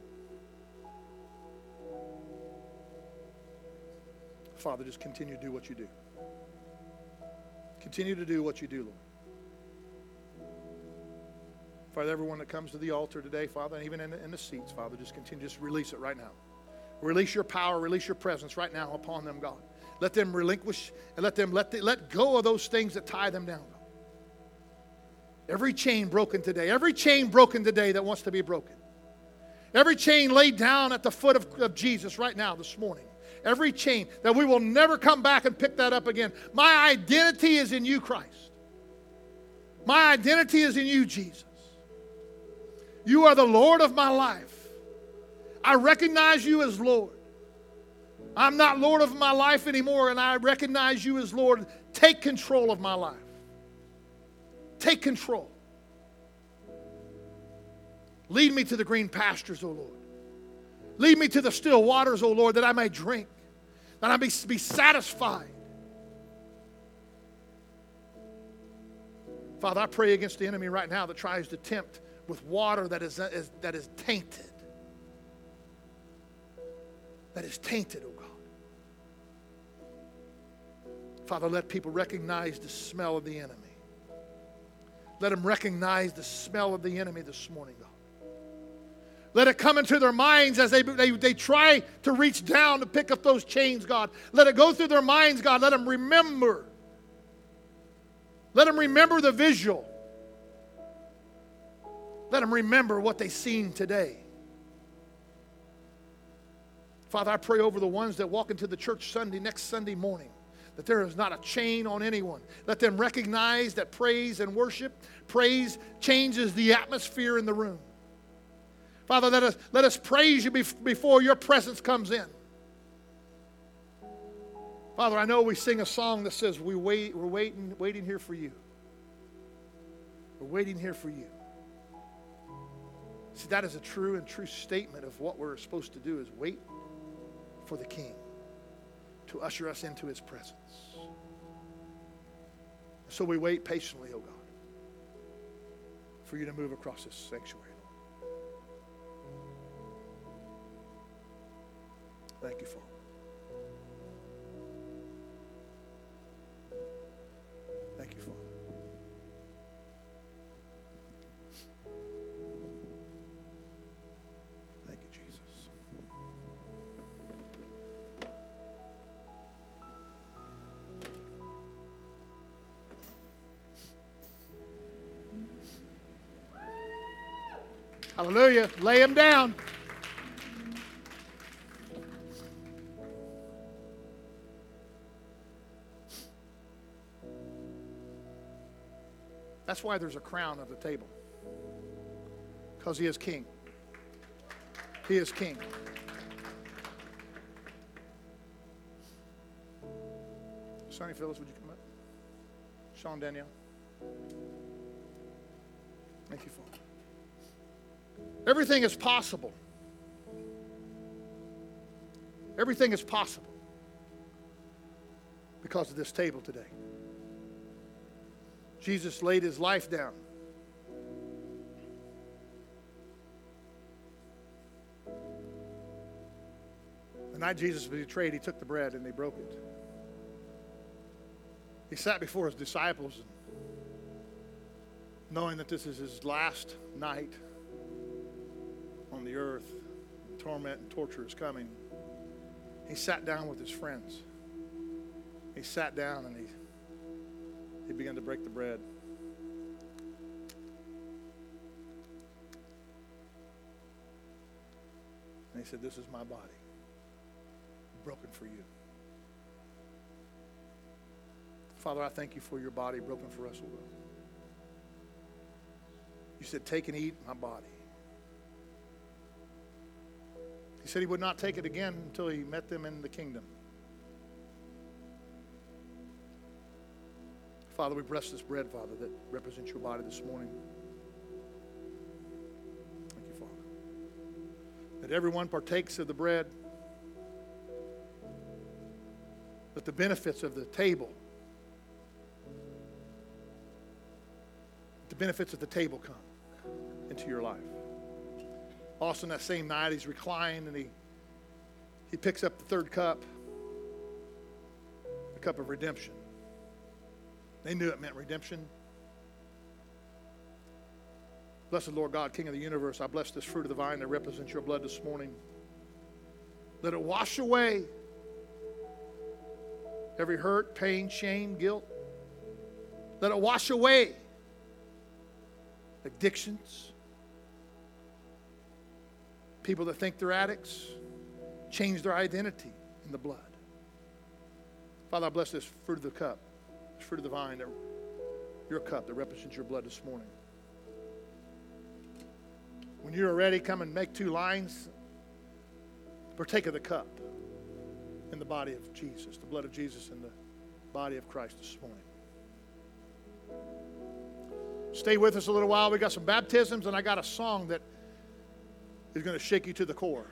Father, just continue to do what you do. Continue to do what you do, Lord. Father, everyone that comes to the altar today, Father, and even in the, in the seats, Father, just continue, just release it right now. Release your power, release your presence right now upon them, God. Let them relinquish and let them let, the, let go of those things that tie them down, God. Every chain broken today, every chain broken today that wants to be broken. Every chain laid down at the foot of, of Jesus right now this morning. Every chain that we will never come back and pick that up again. My identity is in you, Christ. My identity is in you, Jesus. You are the Lord of my life. I recognize you as Lord. I'm not Lord of my life anymore, and I recognize you as Lord. Take control of my life. Take control. Lead me to the green pastures, O Lord. Lead me to the still waters, O Lord, that I may drink, that I may be satisfied. Father, I pray against the enemy right now that tries to tempt with water that is, is, that is tainted. That is tainted, oh God. Father, let people recognize the smell of the enemy. Let them recognize the smell of the enemy this morning, God. Let it come into their minds as they, they, they try to reach down to pick up those chains, God. Let it go through their minds, God. Let them remember. Let them remember the visual. Let them remember what they've seen today. Father, I pray over the ones that walk into the church Sunday, next Sunday morning, that there is not a chain on anyone. Let them recognize that praise and worship, praise changes the atmosphere in the room. Father, let us, let us praise you before your presence comes in. Father, I know we sing a song that says we wait, we're waiting, waiting here for you. We're waiting here for you. See, that is a true and true statement of what we're supposed to do, is wait for the King to usher us into his presence. So we wait patiently, oh God, for you to move across this sanctuary, Lord. Thank you, Father. Thank you, Father. Thank you, Jesus. Hallelujah. Lay him down. That's why there's a crown at the table. Because he is king. He is king. Sonny Phillips, would you come up? Sean Danielle. Thank you, Father. Everything is possible. Everything is possible because of this table today. Jesus laid his life down. The night Jesus was betrayed, he took the bread and they broke it. He sat before his disciples, knowing that this is his last night on the earth. Torment and torture is coming. He sat down with his friends. He sat down and he, he began to break the bread. And he said, "This is my body, broken for you." Father, I thank you for your body broken for us, Lord. You said, "Take and eat my body." He said he would not take it again until he met them in the kingdom. Father, we bless this bread, Father, that represents your body this morning. Thank you, Father. That everyone partakes of the bread, that the benefits of the table, the benefits of the table come into your life. Also, that same night, he's reclined and he, he picks up the third cup, the cup of redemption. They knew it meant redemption. Blessed Lord God, King of the universe, I bless this fruit of the vine that represents your blood this morning. Let it wash away every hurt, pain, shame, guilt. Let it wash away addictions. People that think they're addicts, change their identity in the blood. Father, I bless this fruit of the cup, this fruit of the vine, your cup that represents your blood this morning. When you are ready, come and make two lines. Partake of the cup in the body of Jesus, the blood of Jesus in the body of Christ this morning. Stay with us a little while. We got some baptisms, and I got a song that is going to shake you to the core.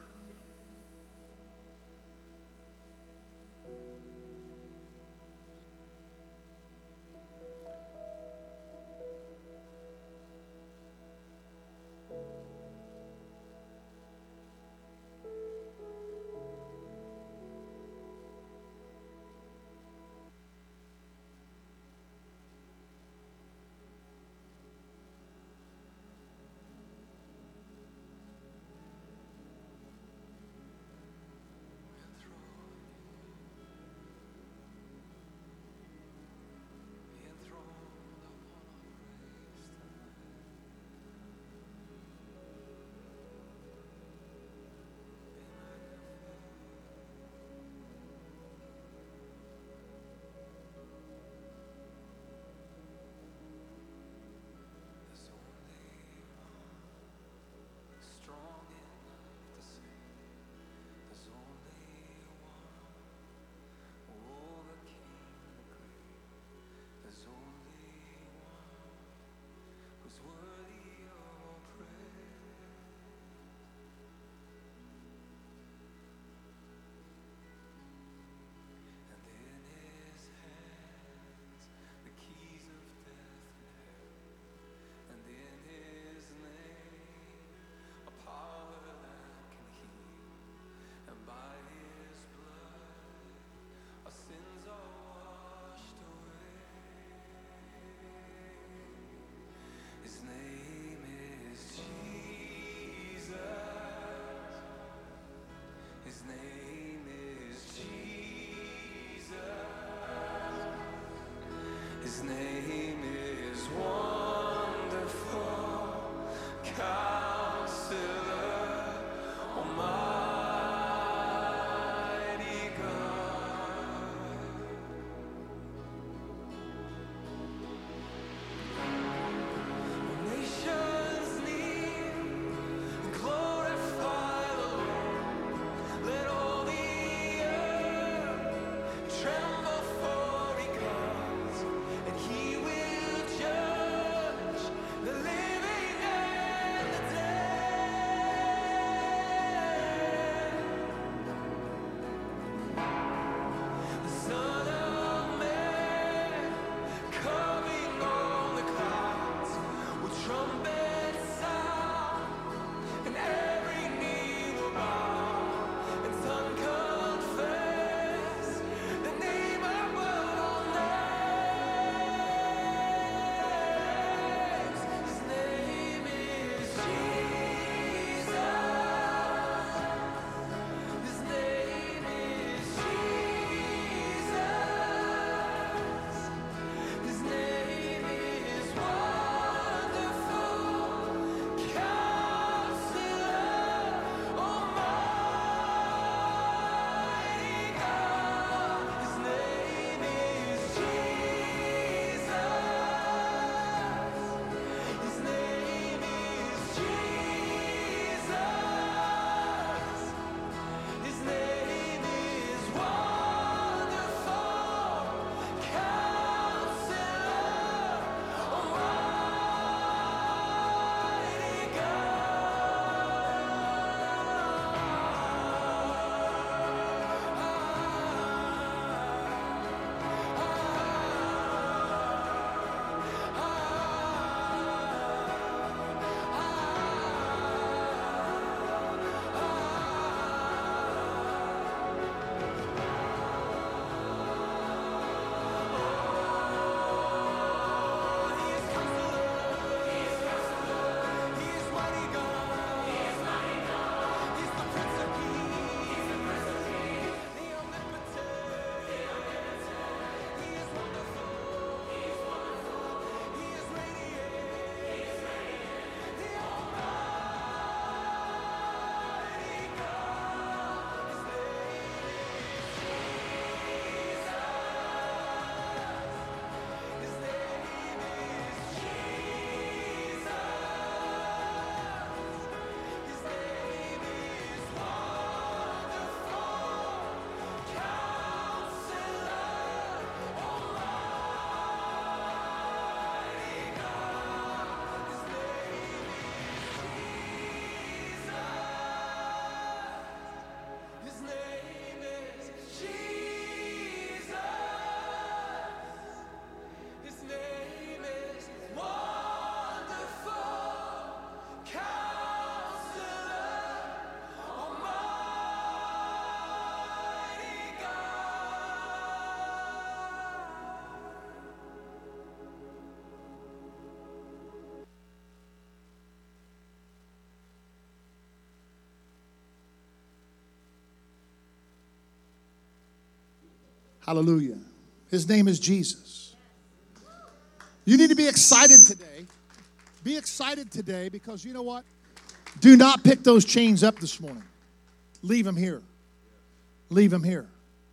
Hallelujah. His name is Jesus. You need to be excited today. Be excited today because you know what? Do not pick those chains up this morning. Leave them here. Leave them here.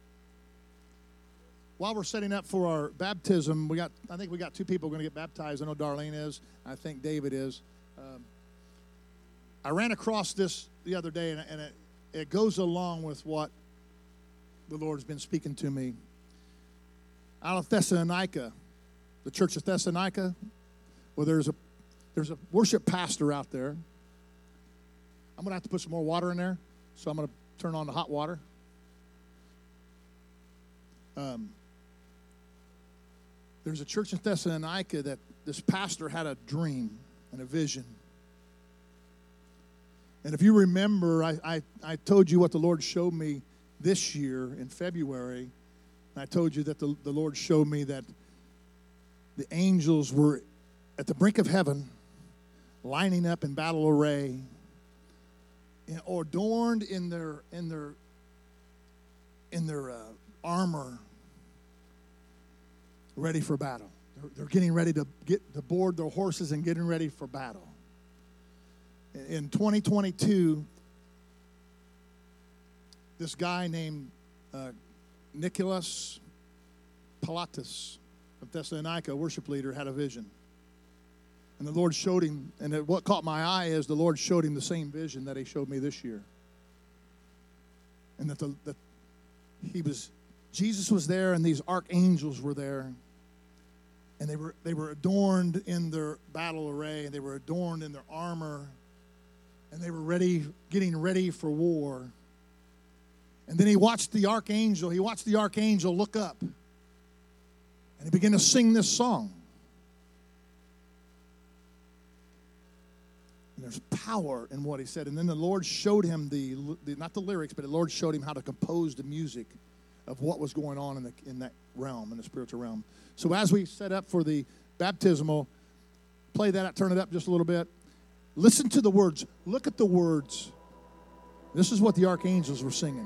While we're setting up for our baptism, we got I think we got two people going to get baptized. I know Darlene is. I think David is. Um, I ran across this the other day, and, and it, it goes along with what the Lord's been speaking to me. Out of Thessalonica, the church of Thessalonica, well, there's a there's a worship pastor out there. I'm going to have to put some more water in there, so I'm going to turn on the hot water. Um, there's a church in Thessalonica that this pastor had a dream and a vision. And if you remember, I, I, I told you what the Lord showed me this year in February. And I told you that the, the Lord showed me that the angels were at the brink of heaven, lining up in battle array, and adorned in their in their in their uh, armor, ready for battle. They're, they're getting ready to get to board their horses and getting ready for battle. In twenty twenty-two, this guy named uh, Nicholas Pilatus of Thessalonica, a worship leader, had a vision. And the Lord showed him, and what caught my eye is the Lord showed him the same vision that he showed me this year. And that, the, that he was, Jesus was there, and these archangels were there. And they were, they were adorned in their battle array, and they were adorned in their armor, and they were ready, getting ready for war. And then he watched the archangel, he watched the archangel look up, and he began to sing this song. And there's power in what he said. And then the Lord showed him the, the not the lyrics, but the Lord showed him how to compose the music of what was going on in the in that realm, in the spiritual realm. So as we set up for the baptismal, play that out, turn it up just a little bit. Listen to the words. Look at the words. This is what the archangels were singing.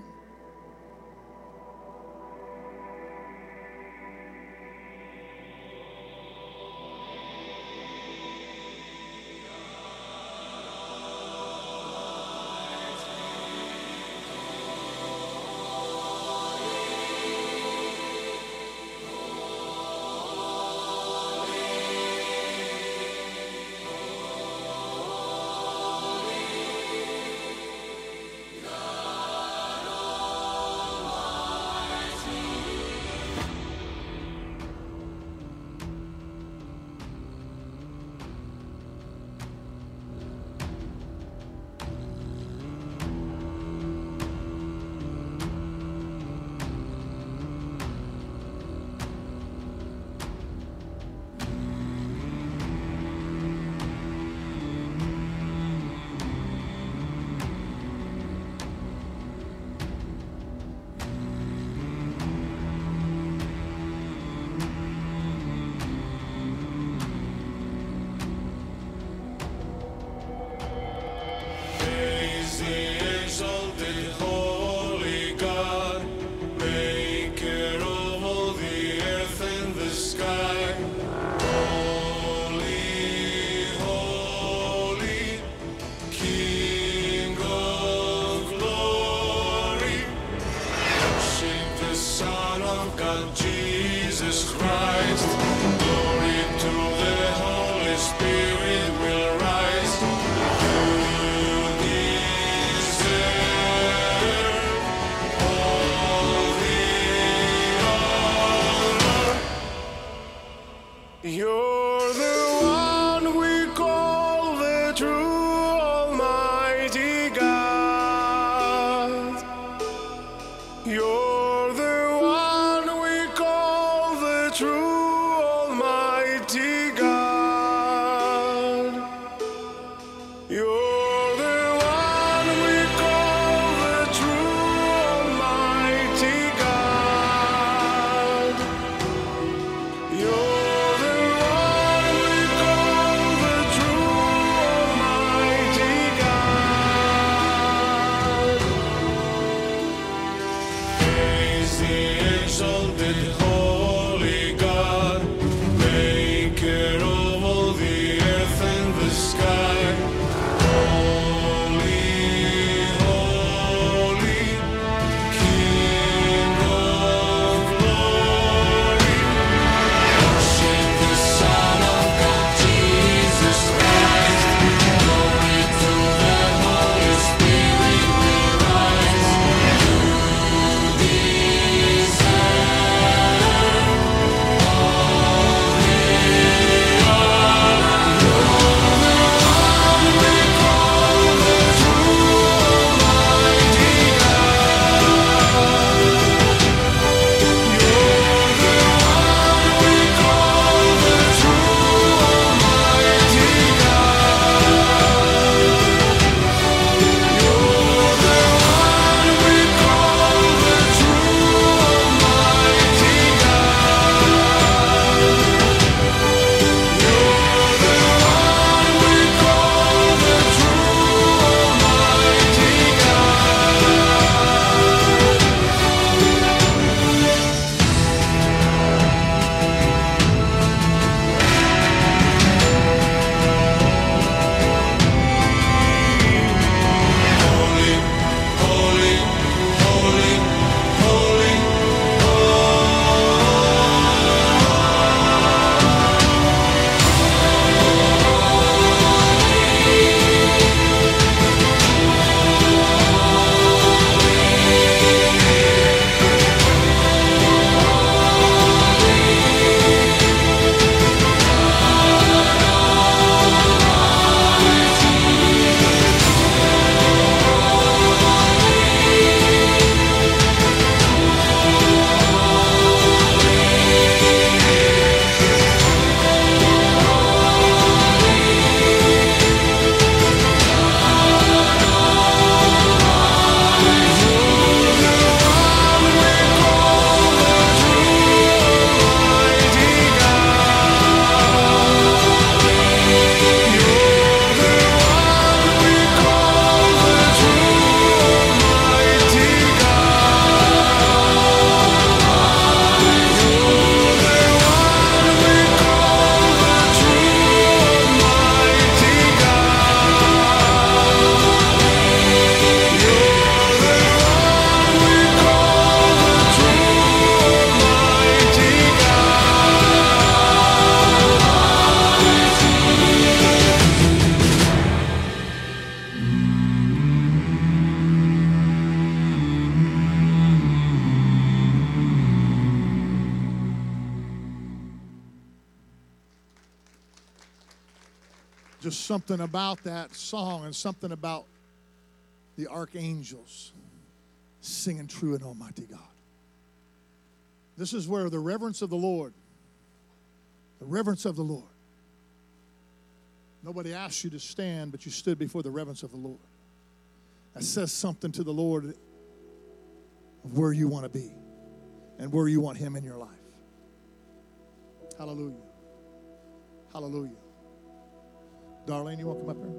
There's something about that song and something about the archangels singing true and almighty God. This is where the reverence of the Lord, the reverence of the Lord. Nobody asked you to stand, but you stood before the reverence of the Lord. That says something to the Lord of where you want to be and where you want Him in your life. Hallelujah. Hallelujah. Darlene, you want to come up here?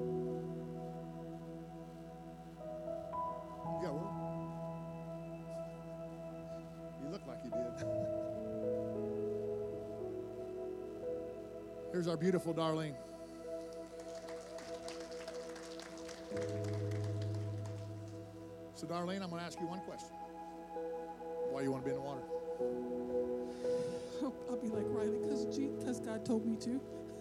You got word? You look like you did. Here's our beautiful Darlene. So, Darlene, I'm going to ask you one question. Why do you want to be in the water? I'll, I'll be like Riley, because God told me to.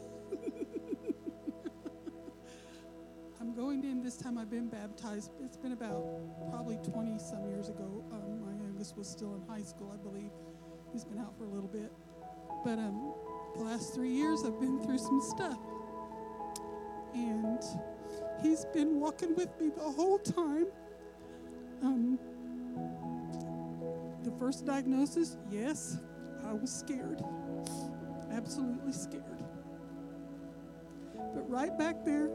I'm going in this time. I've been baptized. It's been about probably twenty some years ago. Um, my youngest was still in high school, I believe. He's been out for a little bit. But um, the last three years, I've been through some stuff. And He's been walking with me the whole time. Um, the first diagnosis, yes, I was scared. Absolutely scared. But right back there,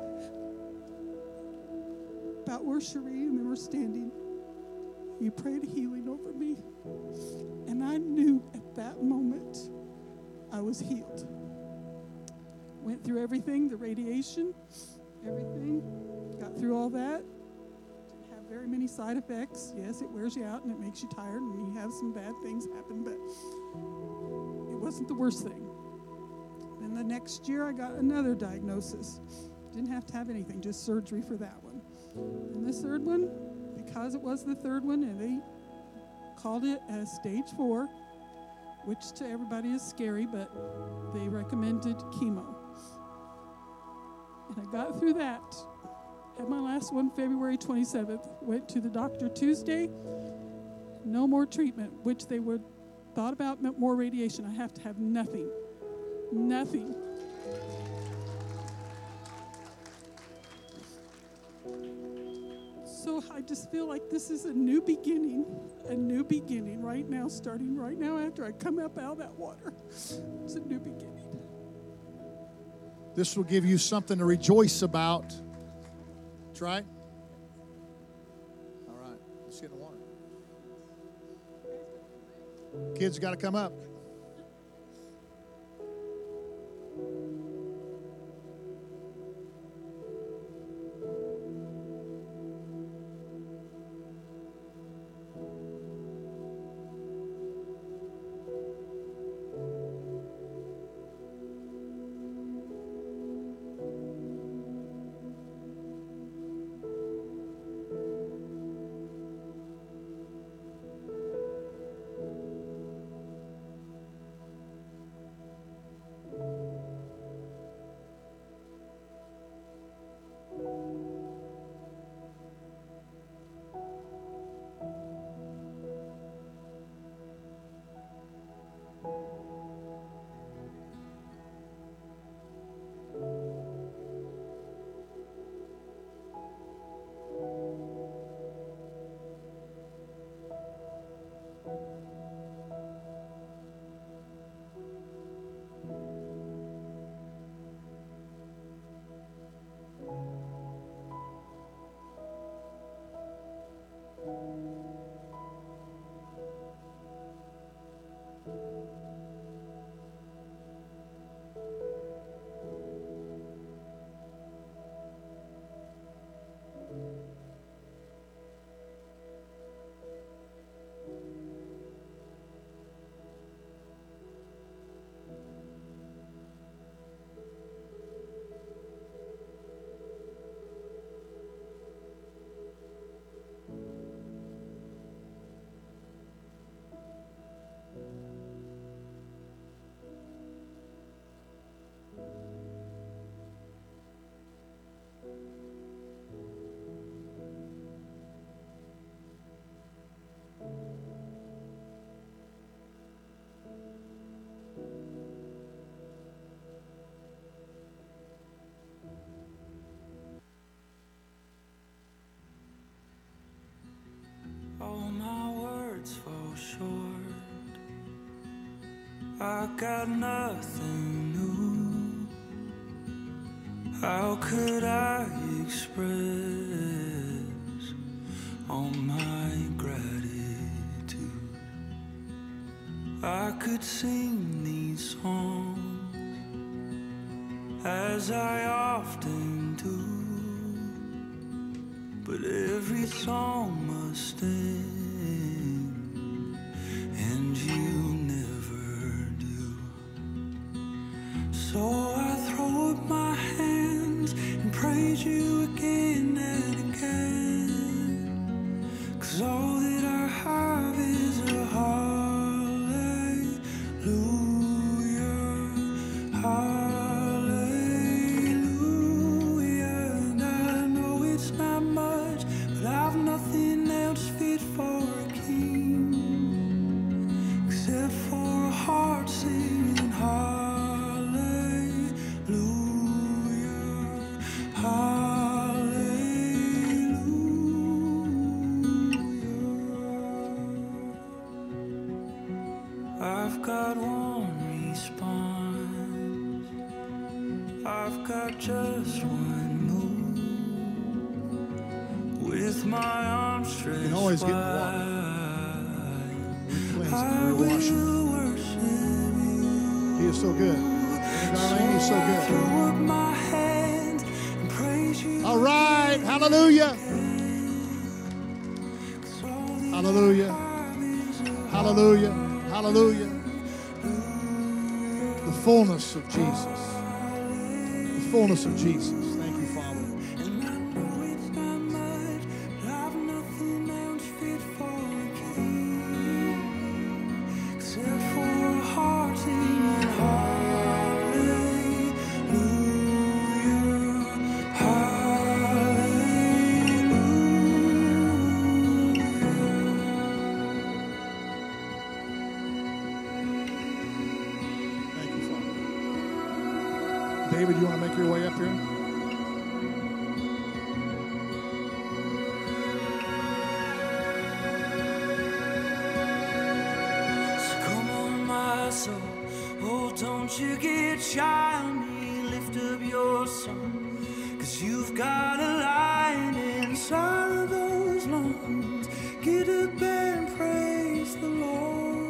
about where Cherie and them were standing, you prayed healing over me. And I knew at that moment I was healed. Went through everything, the radiation, everything. Got through all that. Didn't have very many side effects. Yes, it wears you out and it makes you tired and you have some bad things happen, but it wasn't the worst thing. Then the next year I got another diagnosis. Didn't have to have anything, just surgery for that one. And the third one, because it was the third one, and they called it as stage four, which to everybody is scary, but they recommended chemo. And I got through that. Had my last one February twenty-seventh. Went to the doctor Tuesday. No more treatment, which they would thought about meant more radiation. I have to have nothing. Nothing. So I just feel like this is a new beginning, a new beginning right now, starting right now after I come up out of that water. It's a new beginning. This will give you something to rejoice about. That's right. All right. Let's get in the water. Kids got to come up. I got nothing new. How could I express all my gratitude? I could sing these songs as I often do, but every song must end, and you never do. So I throw up my hands and praise you again and again, 'cause all that I have is a hallelujah, hallelujah. And I know it's not much, but I've nothing else fit for a king except for a heart singing hallelujah, hallelujah. I've got one response, I've got just one move. With my arms stretched You can always get in the water. wide, Cleanse I and rewash him. will worship you. He is so good. And darling, he's so good. Throw up my hands and praise you. All right. Hallelujah. Hallelujah. Hallelujah. Hallelujah. The fullness of Jesus. The fullness of Jesus. Thank you, Father. And I know it's not much, but I've nothing else fit for a king except for a heart singing hallelujah, Thank you, Father. David, you want to make your way up here? So come on, my soul, oh, don't you get shy on me, lift up your song, 'cause you've got a lion inside of those lungs. Get up and praise the Lord.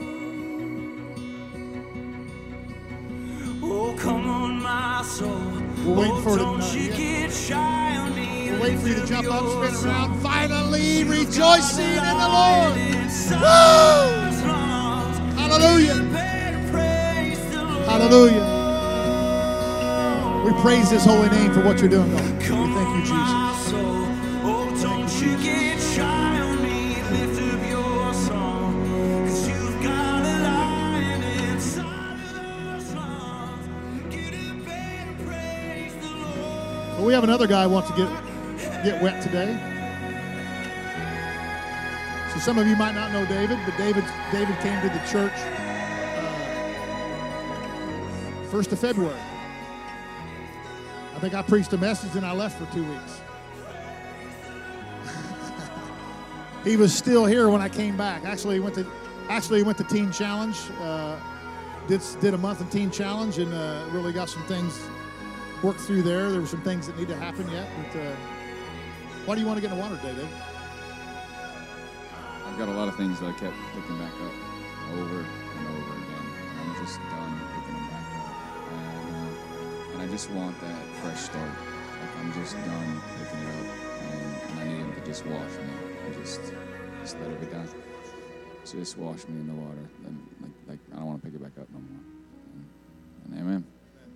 Oh, come on, my soul, We're waiting for oh, it to- don't no, you yeah. get shy on me, We're waiting for you to lift jump up, your spin song. around. Finally, rejoicing in the Lord. Woo! Hallelujah. Hallelujah. We praise His holy name for what you're doing, God. We thank you, Jesus. Oh, don't you get shy on me, lift up your song, 'cause you've got a lion inside of those lungs. Get up and praise the Lord. Well, we have another guy who wants to get get wet today. So some of you might not know David, but David David came to the church uh, first of February. I think I preached a message and I left for two weeks. He was still here when I came back. Actually, he went to actually he went to Teen Challenge. Uh, did did a month of Teen Challenge and uh, really got some things worked through there. There were some things that need to happen yet. But uh, why do you want to get in the water today, Dave? I've got a lot of things that I kept picking back up over and over again. And I'm just done picking them back up. And, uh, and I just want that fresh start. Like I'm just done picking it up. And, and I need Him to just wash me and just just let it be done. Just wash me in the water. And like like I don't want to pick it back up no more. And, and amen.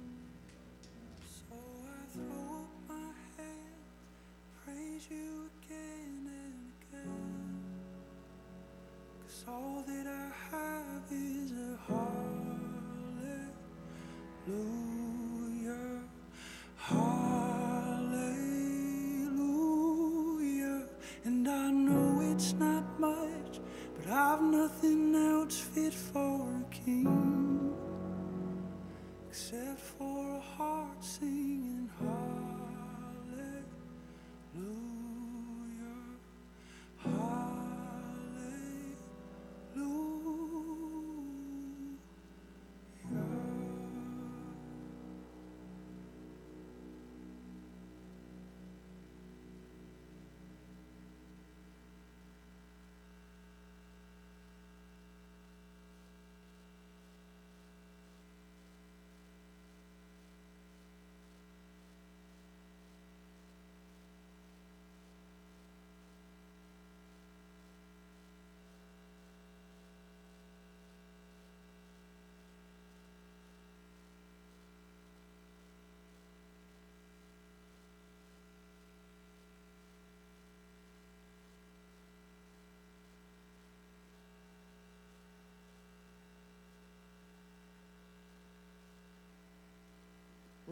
So I throw up my hands, praise you again and again, 'cause all that I have is a hallelujah, hallelujah. And I know it's not much, but I've nothing else fit for a king except for a heart singing hallelujah, hallelujah.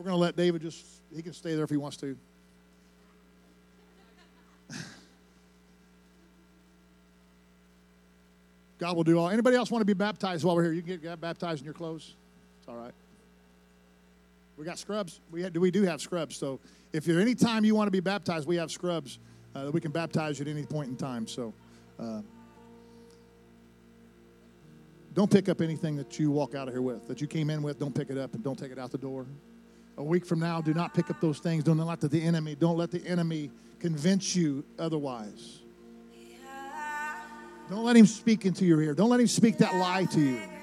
We're going to let David just, he can stay there if he wants to. God will do all. Anybody else want to be baptized while we're here? You can get baptized in your clothes. It's all right. We got scrubs. We had, we do have scrubs. So if you're any time you want to be baptized, we have scrubs uh, that we can baptize you at any point in time. So uh, don't pick up anything that you walk out of here with, that you came in with. Don't pick it up and don't take it out the door. A week from now, do not pick up those things. Don't let the enemy, don't let the enemy convince you otherwise. Don't let him speak into your ear. Don't let him speak that lie to you.